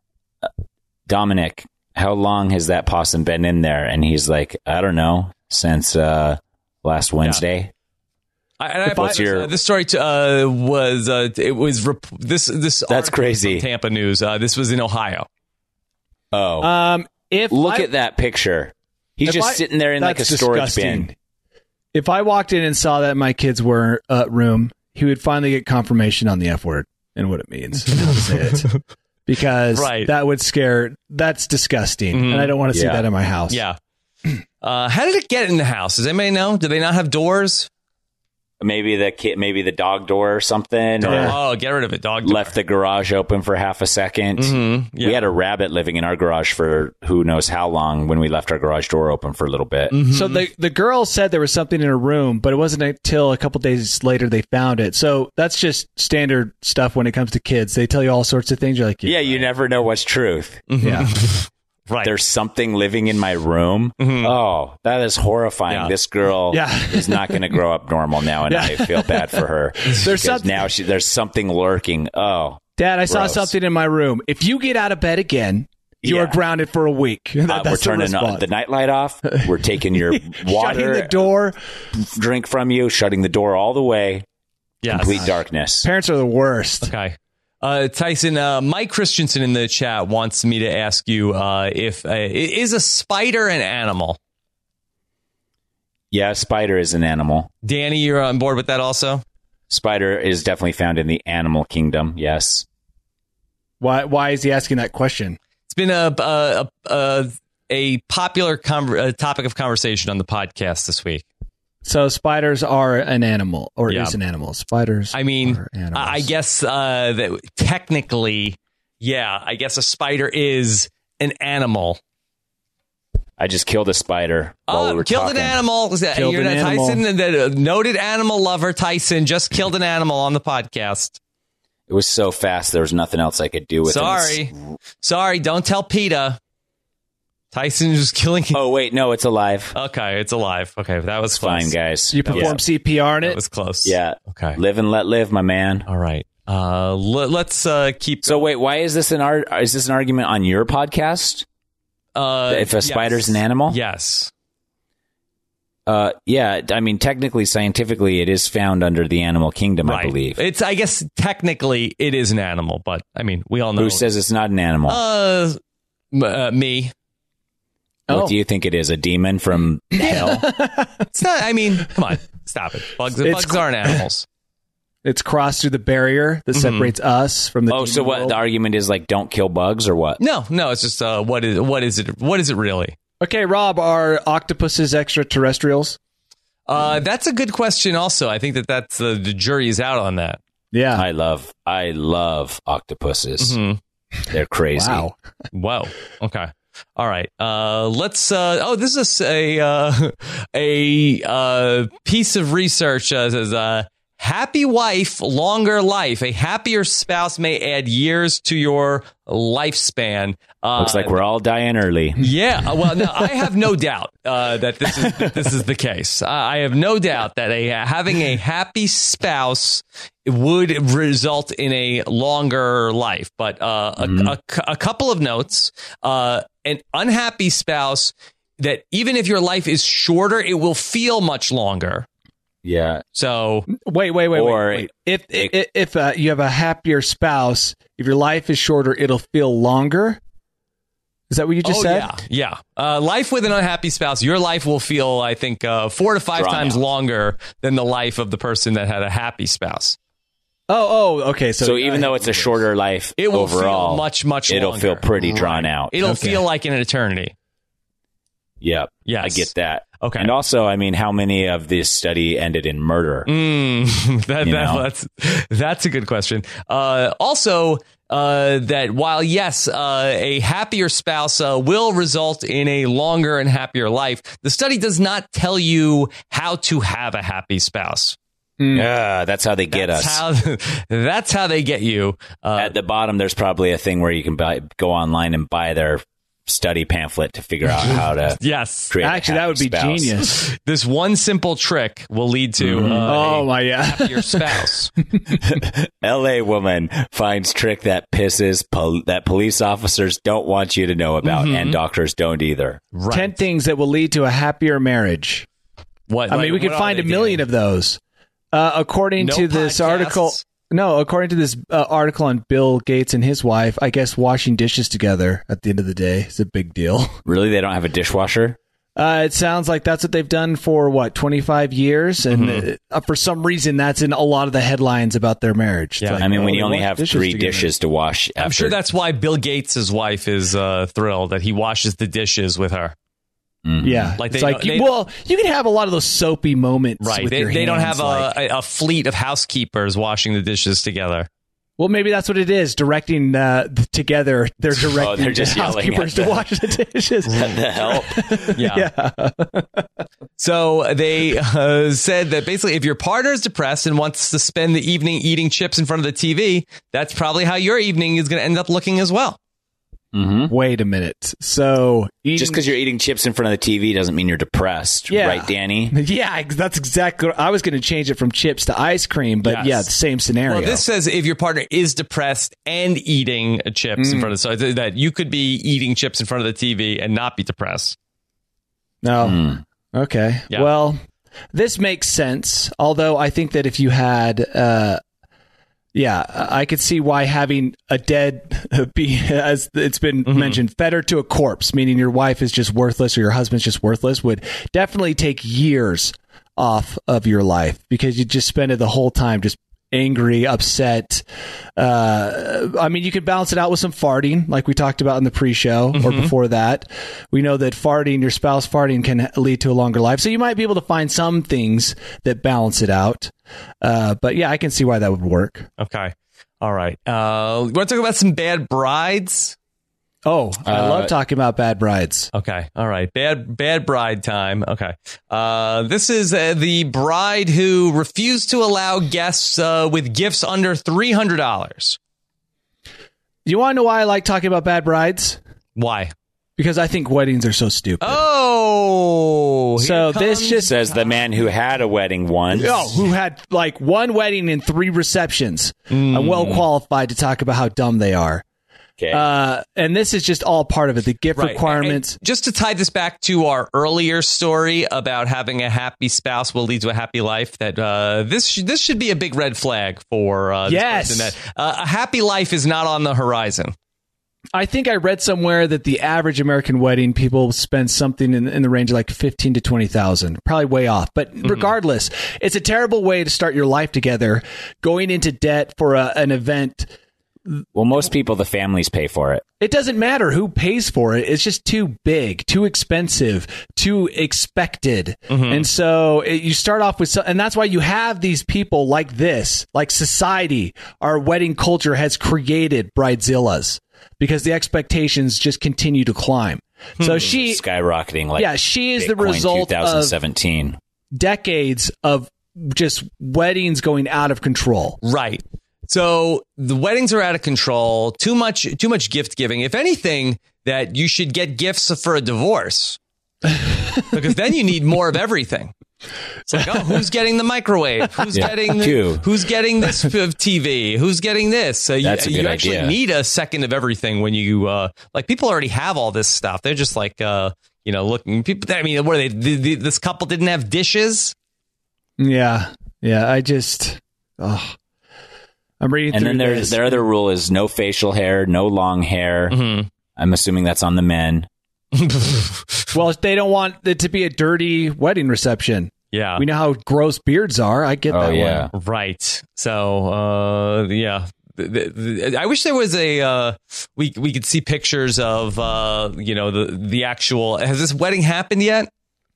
"Dominic, how long has that possum been in there?" And he's like, "I don't know, since uh, last Wednesday." I, and I, What's your- uh, this story t- uh, was uh, it was rep- this this That's article was crazy. from Tampa News. Uh, this was in Ohio. Oh, um, if look I- at that picture. He's if just I- sitting there in like a that's storage disgusting. bin. If I walked in and saw that in my kids' were, uh, room, he would finally get confirmation on the F word and what it means. How to say it. Because Right. that would scare. That's disgusting, and I don't want to see Yeah. that in my house. Yeah. Uh, how did it get in the house? Does anybody know? Do they not have doors? Maybe the kid, maybe the dog door or something. Or Oh, get rid of it, dog. door. left the garage open for half a second. Mm-hmm. Yeah. We had a rabbit living in our garage for who knows how long when we left our garage door open for a little bit. Mm-hmm. So the the girl said there was something in her room, but it wasn't until a couple days later they found it. So that's just standard stuff when it comes to kids. They tell you all sorts of things. You're like, Yeah, you never know what's truth. yeah. Right. There's something living in my room. Oh, that is horrifying. Yeah. This girl Yeah. is not going to grow up normal now, and Yeah. I feel bad for her. There's Because something. now she, there's something lurking. Oh, Dad, I saw Gross. something in my room. If you get out of bed again, you Yeah. are grounded for a week. That- uh, we're that's the turning uh, response. the nightlight off. We're taking your Shutting water, the door. drink from you, shutting the door all the way. Yes. Complete darkness. Parents are the worst. Okay. Uh, Tyson, uh, Mike Christensen in the chat wants me to ask you uh, if uh, is a spider an animal? Yeah, spider is an animal. Danny, you're on board with that also? Spider is definitely found in the animal kingdom. Yes. Why? Why is he asking that question? It's been a a a, a popular con- a topic of conversation on the podcast this week. So spiders are an animal, or Yeah. is an animal. Spiders. I mean, are animals. I guess uh, that technically, yeah, I guess a spider is an animal. I just killed a spider while Oh, we were killed talking. an animal. Killed You're an not animal. Tyson, the noted animal lover Tyson, just killed an animal on the podcast. It was so fast, there was nothing else I could do with it. Sorry, sorry. Don't tell PETA. Tyson was killing. Oh, wait, no, it's alive. Okay, it's alive. Okay, that was close. Fine, guys. You perform C P R in That it. was close. Yeah. Okay. Live and let live, my man. All right. Uh, let, let's uh, keep. So wait, why is this an ar- is this an argument on your podcast? Uh, If a yes. spider's an animal? Yes. Uh, yeah, I mean, technically, scientifically, it is found under the animal kingdom, I Right. believe. It's. I guess technically it is an animal, but I mean, we all know. Who says it's not an animal? Uh, m- uh me. What Oh. do you think it is? A demon from hell? It's not. I mean, come on, stop it. Bugs. It's bugs cr- aren't animals. It's crossed through the barrier that separates us from the. Oh, demon so what? world. The argument is like, don't kill bugs or what? No, no. It's just uh, what is what is it? What is it really? Okay, Rob, are octopuses extraterrestrials? Uh, that's a good question. Also, I think that that's uh, the jury is out on that. Yeah. I love, I love octopuses. Mhm. They're crazy. Wow. Whoa. Okay. All right. Uh, let's. Uh, oh, this is a uh, a uh, piece of research uh, says. Uh, Happy wife, longer life. A happier spouse may add years to your lifespan. Uh, Looks like we're all dying early. Yeah, well, no, I have no doubt uh, that this is that this is the case. Uh, I have no doubt that a having a happy spouse would result in a longer life. But uh, Mm-hmm. a, a, a couple of notes: uh, an unhappy spouse, that even if your life is shorter, it will feel much longer. Yeah. So Wait, wait, wait, Or wait. wait. If if, if uh, you have a happier spouse, if your life is shorter, it'll feel longer. Is that what you just oh, said? yeah, yeah. Uh, life with an unhappy spouse, your life will feel, I think, uh, four to five Drawn times out. longer than the life of the person that had a happy spouse. Oh, oh, okay. So, So even though it's a shorter life It will overall, feel much, much it'll longer. feel pretty drawn out. It'll Okay. feel like an eternity. Yep. Yes. I get that. Okay. And also, I mean, how many of this study ended in murder? Mm, that, You that- know? that's that's a good question. Uh, also, uh, that while yes, uh, a happier spouse uh, will result in a longer and happier life, the study does not tell you how to have a happy spouse. Yeah, that's how they get that's us. How, that's how they get you. Uh, At the bottom, there's probably a thing where you can buy, go online and buy their study pamphlet to figure out how to yes. create a actually, that would happy be spouse. genius. This one simple trick will lead to Mm-hmm. uh, Oh a my yeah. happier spouse. L A woman finds trick that pisses pol- that police officers don't want you to know about, Mm-hmm. and doctors don't either. Right. Ten things that will lead to a happier marriage. What? I mean, we could find a million of those. Uh, according No to this podcasts? article, no, according to this uh, article on Bill Gates and his wife, I guess washing dishes together at the end of the day is a big deal. Really, they don't have a dishwasher? Uh, it sounds like that's what they've done for what twenty-five years, and Mm-hmm. uh, for some reason, that's in a lot of the headlines about their marriage. It's Yeah. like, I mean, oh, when they you only wash have dishes three together. dishes to wash, after, I'm sure that's why Bill Gates' wife is uh, thrilled that he washes the dishes with her. Yeah, Like like they it's like don't- you, they- well, you can have a lot of those soapy moments, Right. With They, your they don't hands, have a, like- a, a fleet of housekeepers washing the dishes together. well, maybe that's what it is. Directing uh, together, they're directing Oh, they're just the yelling at housekeepers to them. wash the dishes. the hell? Yeah. So they uh, said that basically if your partner is depressed and wants to spend the evening eating chips in front of the T V, that's probably how your evening is going to end up looking as well. Wait a minute. So eating, Just because you're eating chips in front of the T V doesn't mean you're depressed, Yeah. right, Danny? yeah, ex- that's exactly. I was going to change it from chips to ice cream, but Yes. yeah, the same scenario. Well, this says if your partner is depressed and eating chips in front of, so that you could be eating chips in front of the T V and not be depressed. no, okay. Yeah. Well, this makes sense. Although I think that if you had, uh, yeah, I could see why having a dead, be as it's been mentioned, fettered to a corpse, meaning your wife is just worthless or your husband's just worthless, would definitely take years off of your life because you just spend it the whole time just angry, upset. Uh, I mean, you could balance it out with some farting, like we talked about in the pre-show mm-hmm. or before that. We know that farting, your spouse farting, can lead to a longer life. So you might be able to find some things that balance it out. Uh, but yeah, I can see why that would work. Okay. All right. Uh, you want to talk about some bad brides? Oh, I uh, love talking about bad brides. Okay. All right. Bad bad bride time. Okay. Uh, this is uh, the bride who refused to allow guests uh, with gifts under three hundred dollars. You want to know why I like talking about bad brides? Why? Because I think weddings are so stupid. Oh, so this just says the man who had a wedding once. Oh, who had like one wedding and three receptions. Mm. I'm well qualified to talk about how dumb they are. Okay. Uh, and this is just all part of it. The gift right. requirements. And just to tie this back to our earlier story about having a happy spouse will lead to a happy life, that uh, this sh- this should be a big red flag for uh, this yes. person. That uh, a happy life is not on the horizon. I think I read somewhere that the average American wedding, people spend something in, in the range of like fifteen to twenty thousand, probably way off. But mm-hmm. regardless, it's a terrible way to start your life together, going into debt for a, an event. Well, most people, the families pay for it. It doesn't matter who pays for it. It's just too big, too expensive, too expected. Mm-hmm. And so it, you start off with, and that's why you have these people like this, like society, our wedding culture has created bridezillas because the expectations just continue to climb. Hmm. So she skyrocketing like yeah, she is Bitcoin the result twenty seventeen. Of decades of just weddings going out of control. Right. So the weddings are out of control. Too much, too much gift giving. If anything, that you should get gifts for a divorce, because then you need more of everything. It's like, oh, who's getting the microwave? Who's yeah. getting the, who's getting this T V? Who's getting this? So you, That's a good you actually idea. need a second of everything when you uh, like. People already have all this stuff. They're just like, uh, you know, looking. People. I mean, what are they? The, the, this couple didn't have dishes. Yeah, yeah. I just. Oh. I'm reading and through then there's, their other rule is no facial hair, no long hair. Mm-hmm. I'm assuming that's on the men. Well, they don't want it to be a dirty wedding reception. Yeah. We know how gross beards are. I get oh, that yeah. one. Right. So, uh, yeah. The, the, the, I wish there was a uh, we we could see pictures of uh, you know the the actual. Has this wedding happened yet?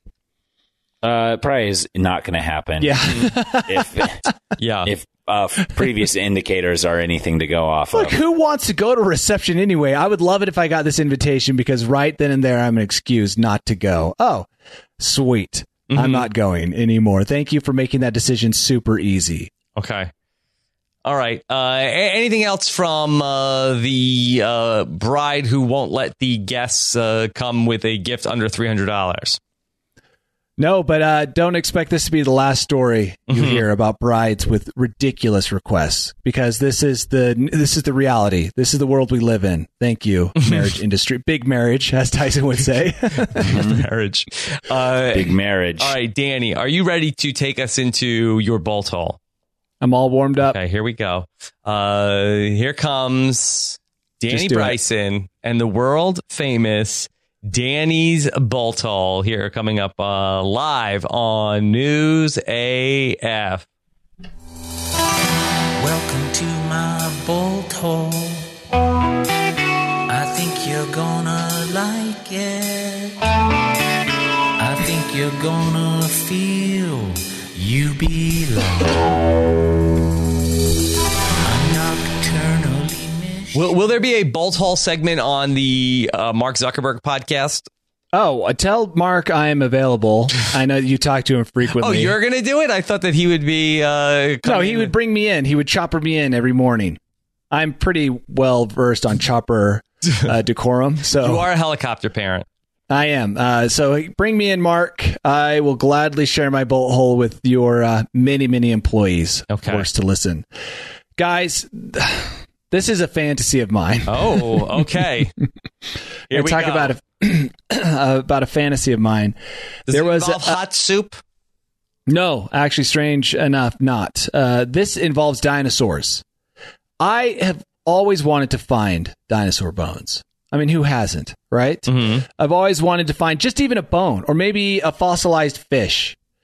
Uh, probably is not going to happen. Yeah. if yeah. If uh, previous indicators are anything to go off Look, of. Who wants to go to a reception anyway? I would love it if I got this invitation because right then and there I'm excused not to go. Oh, sweet. Mm-hmm. I'm not going anymore. Thank you for making that decision super easy. Okay. All right. Uh, a- anything else from uh, the uh, bride who won't let the guests uh, come with a gift under three hundred dollars? No, but uh, don't expect this to be the last story you mm-hmm. hear about brides with ridiculous requests, because this is the this is the reality. This is the world we live in. Thank you, marriage industry. Big marriage, as Tyson would say. Big marriage. Uh, Big marriage. All right, Danny, are you ready to take us into your bolt hole? I'm all warmed up. Okay, here we go. Uh, here comes Danny Bryson it. and the world famous Danny's Bolt Hole, here coming up uh, live on News A F. Welcome to my Bolt Hole. I think you're gonna like it. I think you're gonna feel you belong. Will, will there be a Bolt Hole segment on the uh, Mark Zuckerberg podcast? Oh, uh, tell Mark I am available. I know you talk to him frequently. Oh, you're going to do it? I thought that he would be... Uh, no, he would bring me in. He would chopper me in every morning. I'm pretty well versed on chopper uh, decorum. So you are a helicopter parent. I am. Uh, so bring me in, Mark. I will gladly share my Bolt Hole with your uh, many, many employees okay. forced to listen. Guys... This is a fantasy of mine. Oh, okay. Here we talk go. about a about a fantasy of mine. Does there it was involve a, hot soup? No, actually, strange enough, not. Uh, this involves dinosaurs. I have always wanted to find dinosaur bones. I mean, who hasn't, right? Mm-hmm. I've always wanted to find just even a bone, or maybe a fossilized fish.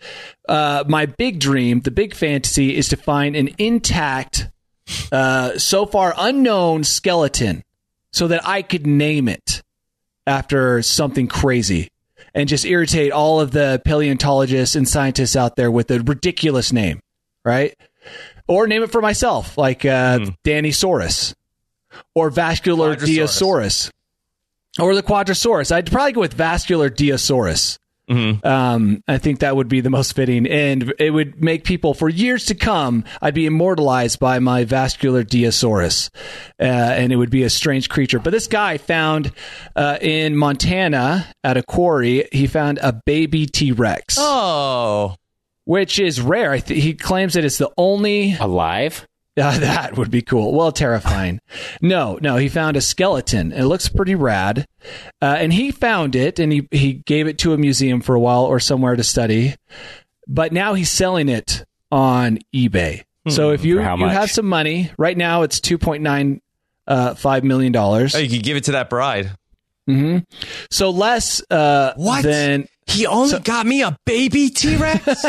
uh, my big dream, the big fantasy, is to find an intact, uh, so far unknown skeleton so that I could name it after something crazy and just irritate all of the paleontologists and scientists out there with a ridiculous name, right? Or name it for myself, like uh, mm. Dannysaurus or Vascular Diosaurus or the Quadrosaurus. I'd probably go with Vascular Diosaurus. Mm-hmm. Um, I think that would be the most fitting, and it would make people for years to come. I'd be immortalized by my Vascular Diosaurus, uh, and it would be a strange creature. But this guy found uh, in Montana at a quarry, he found a baby T-Rex. Oh, which is rare. I th- he claims that it's the only alive. Uh, that would be cool. Well, terrifying. No, no, he found a skeleton. It looks pretty rad. Uh, and he found it, and he, he gave it to a museum for a while or somewhere to study. But now he's selling it on eBay. Hmm. So if you, you have some money, right now it's two point nine five million dollars. Oh, you could give it to that bride. Mm-hmm. So less uh, what? than... He only so, got me a baby T-Rex?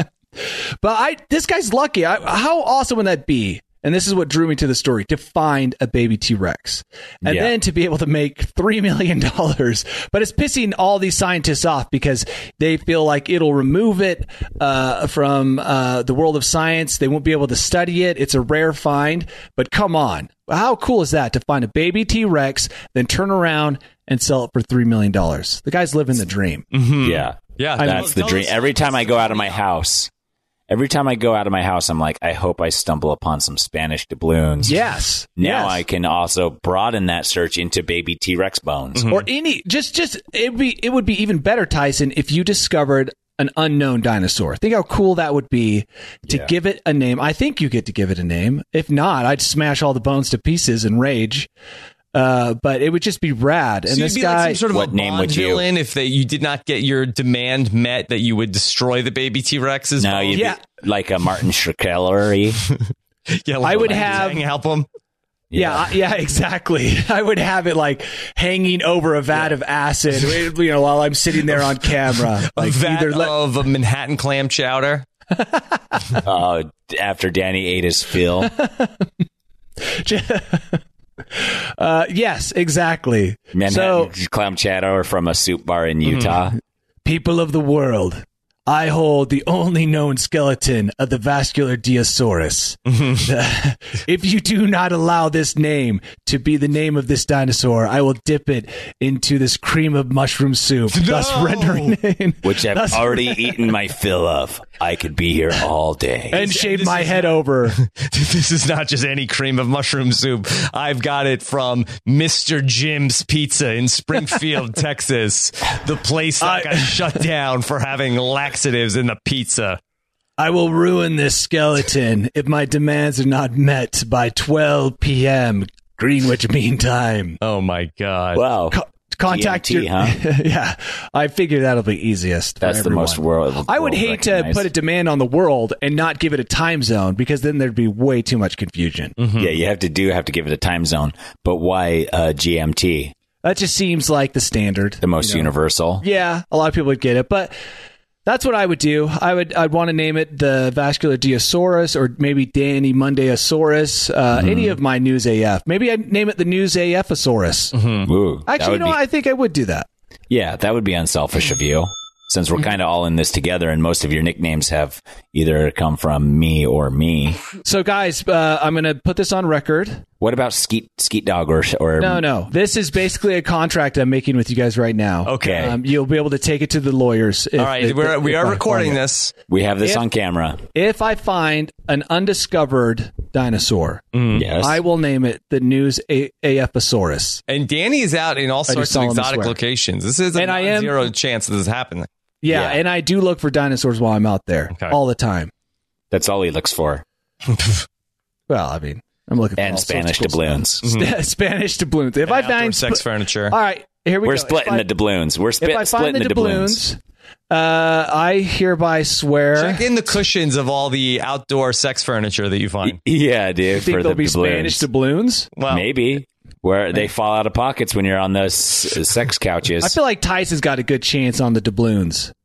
But I, this guy's lucky. I, how awesome would that be? And this is what drew me to the story, to find a baby T-Rex. And yeah. then to be able to make three million dollars. But it's pissing all these scientists off because they feel like it'll remove it uh, from uh, the world of science. They won't be able to study it. It's a rare find. But come on. How cool is that to find a baby T-Rex, then turn around and sell it for three million dollars? The guy's living the dream. Mm-hmm. Yeah. Yeah. That's the dream. Every time I go out of my house... Every time I go out of my house, I'm like, I hope I stumble upon some Spanish doubloons. Yes. Now yes. I can also broaden that search into baby T-Rex bones. Mm-hmm. Or any, just, just, it'd be, it would be even better, Tyson, if you discovered an unknown dinosaur. Think how cool that would be to yeah. give it a name. I think you get to give it a name. If not, I'd smash all the bones to pieces and rage. Uh, but it would just be rad. And so this you'd be guy, like some sort of what a name Bond would you? villain if they, you did not get your demand met, that you would destroy the baby T-Rexes. No, you'd yeah. be like a Martin Shkreli. yeah, like I would have help him. Yeah, yeah, yeah, exactly. I would have it like hanging over a vat yeah. of acid, you know, while I'm sitting there on camera. Like a vat either le- of a Manhattan clam chowder. uh, after Danny ate his fill. Uh, yes, exactly. Manhattan so, clam chowder from a soup bar in Utah. Mm-hmm. People of the world, I hold the only known skeleton of the Vascular Diosaurus. If you do not allow this name to be the name of this dinosaur, I will dip it into this cream of mushroom soup, no! thus rendering it, which I've thus, already eaten my fill of. I could be here all day. And shave my head not, over. This is not just any cream of mushroom soup. I've got it from Mister Jim's Pizza in Springfield, Texas. The place that I, got shut down for having laxatives in the pizza. I will ruin this skeleton if my demands are not met by twelve p.m. Greenwich Mean Time. Oh, my God. Wow. Co- Contact G M T, your, huh? Yeah, I figure that'll be easiest. That's the most world. I would hate to put a demand on the world and not give it a time zone, because then there'd be way too much confusion. Mm-hmm. Yeah, you have to do have to give it a time zone. But why uh, G M T? That just seems like the standard, the most you know? universal. Yeah, a lot of people would get it, but that's what I would do. I would I'd want to name it the Vascular Diosaurus, or maybe Danny Mondaysaurus. Uh, mm-hmm. Any of my News A F. Maybe I'd name it the News AFosaurus. Mm-hmm. Ooh, Actually, you know, be- I think I would do that. Yeah, that would be unselfish of you, since we're kind of all in this together, and most of your nicknames have either come from me or me. So, guys, uh, I'm going to put this on record. What about Skeet Skeet Dog or, or no no? This is basically a contract I'm making with you guys right now. Okay, um, you'll be able to take it to the lawyers. If, all right, if, we're, if, we if are I recording this. We have this if, on camera. If I find an undiscovered dinosaur, mm. yes. I will name it the News A- AFosaurus. And Danny is out in all sorts of exotic locations. This is a and I am, zero chance this is happening. Yeah, yeah, and I do look for dinosaurs while I'm out there okay. all the time. That's all he looks for. Well, I mean, I'm looking for and all Spanish cool doubloons. Mm-hmm. Spanish doubloons. If and I find sex furniture, all right, here we We're go. splitting I, the doubloons. We're spit, if I splitting find the, the doubloons. doubloons uh, I hereby swear. Check in the cushions of all the outdoor sex furniture that you find. Yeah, dude. You think for there'll the be doubloons. Spanish doubloons? Well, maybe. Where they fall out of pockets when you're on those sex couches. I feel like Tyson's got a good chance on the doubloons.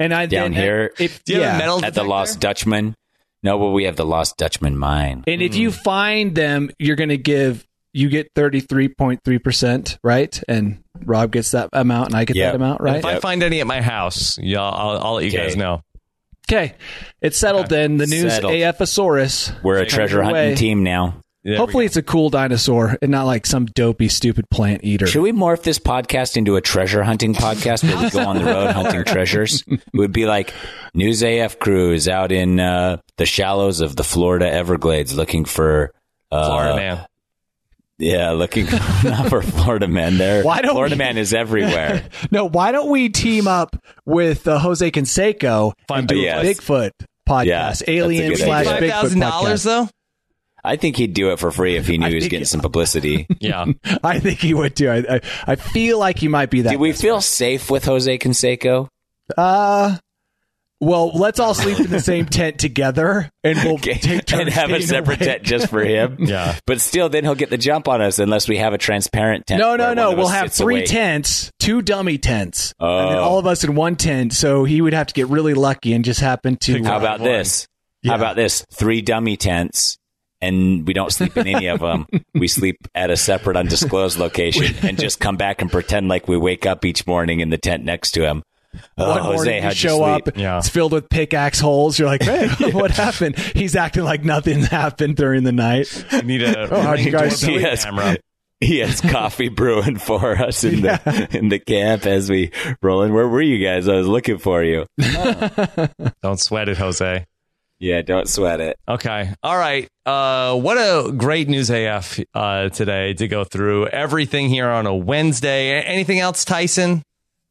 And I Down then, here if, Do you have yeah. a metal at the detector? Lost Dutchman. No, but we have the Lost Dutchman mine. And if you find them, you're going to give, you get thirty-three point three percent, right? And Rob gets that amount and I get Yep. that amount, And right? if I find any at my house, yeah, I'll, I'll let you Okay. guys know. Okay. It's settled then. The news Settled. AFosaurus. We're a Coming treasure your hunting way. team now. There we Hopefully go. it's a cool dinosaur and not like some dopey, stupid plant eater. Should we morph this podcast into a treasure hunting podcast where we go on the road hunting treasures? It would be like News A F crew is out in uh, the shallows of the Florida Everglades looking for uh, Florida man. Yeah, looking not for Florida man. There, Why don't Florida we- man is everywhere. No, why don't we team up with uh, Jose Canseco and do Yes. a Bigfoot podcast, Yeah, that's a Alien good slash idea. Five Bigfoot thousand dollars podcast? though. I think he'd do it for free if he knew he was think- getting some publicity. Yeah. I think he would too. I, I, I feel like he might be that. Do we feel safe with Jose Canseco? Uh, well, let's all sleep in the same tent together, and we'll take turns and have a staying separate awake. tent just for him. Yeah. But still, then he'll get the jump on us unless we have a transparent tent. No, no, where no. one of We'll us have sits three awake. tents, two dummy tents, and then Oh. all of us in one tent. So he would have to get really lucky and just happen to. How uh, about this? How about this? Three dummy tents, and we don't sleep in any of them. We sleep at a separate, undisclosed location, and just come back and pretend like we wake up each morning in the tent next to him. Oh, One morning Jose, you how'd you show sleep? up, Yeah. it's filled with pickaxe holes. You're like, hey, what happened? He's acting like nothing happened during the night. I need a Oh, how'd you guys doorbell sleep? Yes. camera. He has coffee brewing for us in the in the camp as we roll in. Where were you guys? I was looking for you. Don't sweat it, Jose. Yeah, don't sweat it. Okay. All right. Uh, what a great News A F uh, today to go through everything here on a Wednesday. A- Anything else, Tyson?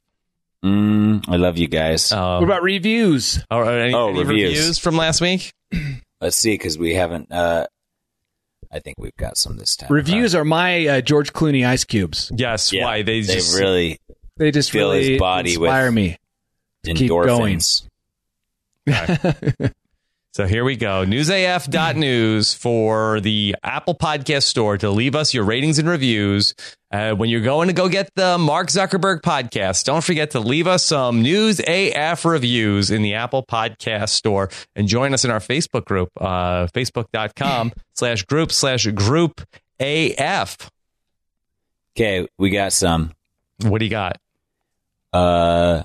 Mm, I love you guys. Uh, What about reviews? or any, Oh, any reviews. reviews from last week? Let's see, because we haven't. Uh, I think we've got some this time. Reviews are my uh, George Clooney ice cubes. Yes. Yeah, Why? They they just really They just Fill his really body with inspire me. keep endorphins. So here we go. newsaf dot news for the Apple Podcast Store to leave us your ratings and reviews. Uh, when you're going to go get the Mark Zuckerberg podcast, don't forget to leave us some News A F reviews in the Apple Podcast Store and join us in our Facebook group, uh, facebook.com slash group slash group AF. Okay, we got some. What do you got? Uh,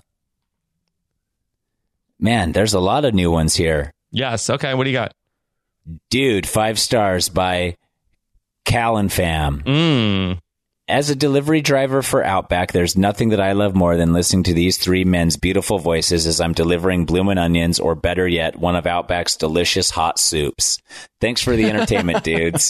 man, there's a lot of new ones here. Yes. Okay. What do you got? Dude, five stars by Callan Fam. Mm. As a delivery driver for Outback, there's nothing that I love more than listening to these three men's beautiful voices as I'm delivering bloomin' onions, or better yet, one of Outback's delicious hot soups. Thanks for the entertainment, dudes.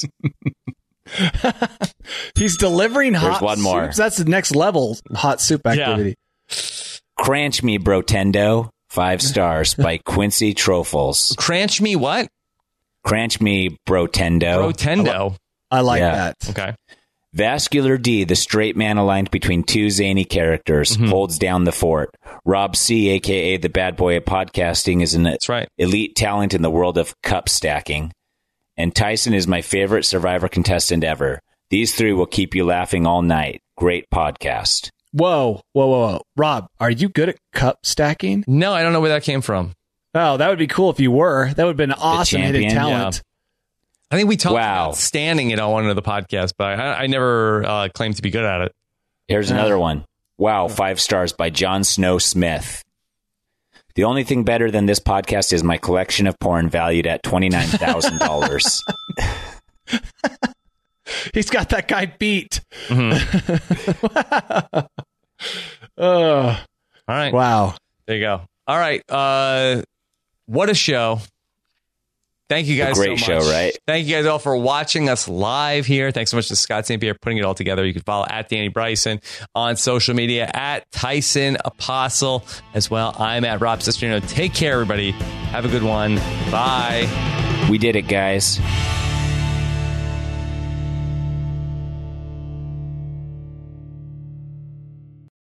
He's delivering hot one more. soups. That's the next level hot soup activity. Cranch Me Brotendo, five stars by Quincy Trofles. Cranch me what? Cranch Me Brotendo. Rotendo. I like Yeah. that. Okay. Vascular D, the straight man aligned between two zany characters, holds down the fort. Rob C, a k a the bad boy of podcasting, is an That's right. elite talent in the world of cup stacking. And Tyson is my favorite Survivor contestant ever. These three will keep you laughing all night. Great podcast. Whoa, whoa, whoa, whoa. Rob, are you good at cup stacking? No, I don't know where that came from. Oh, that would be cool if you were. That would have been an awesome hidden champion? talent. I think we talked Wow. about standing it on one of the podcasts, but I, I never uh, claimed to be good at it. Here's another one. Wow, five stars by Jon Snow Smith. The only thing better than this podcast is my collection of porn valued at twenty-nine thousand dollars. He's got that guy beat. Mm-hmm. uh, All right. wow. There you go. All right. Uh, what a show. Thank you guys A great so much. show, right? Thank you guys all for watching us live here. Thanks so much to Scott Saint Pierre putting it all together. You can follow at Danny Bryson on social media, at Tyson Apostle as well. I'm at Rob Cisterino. Take care, everybody. Have a good one. Bye. We did it, guys.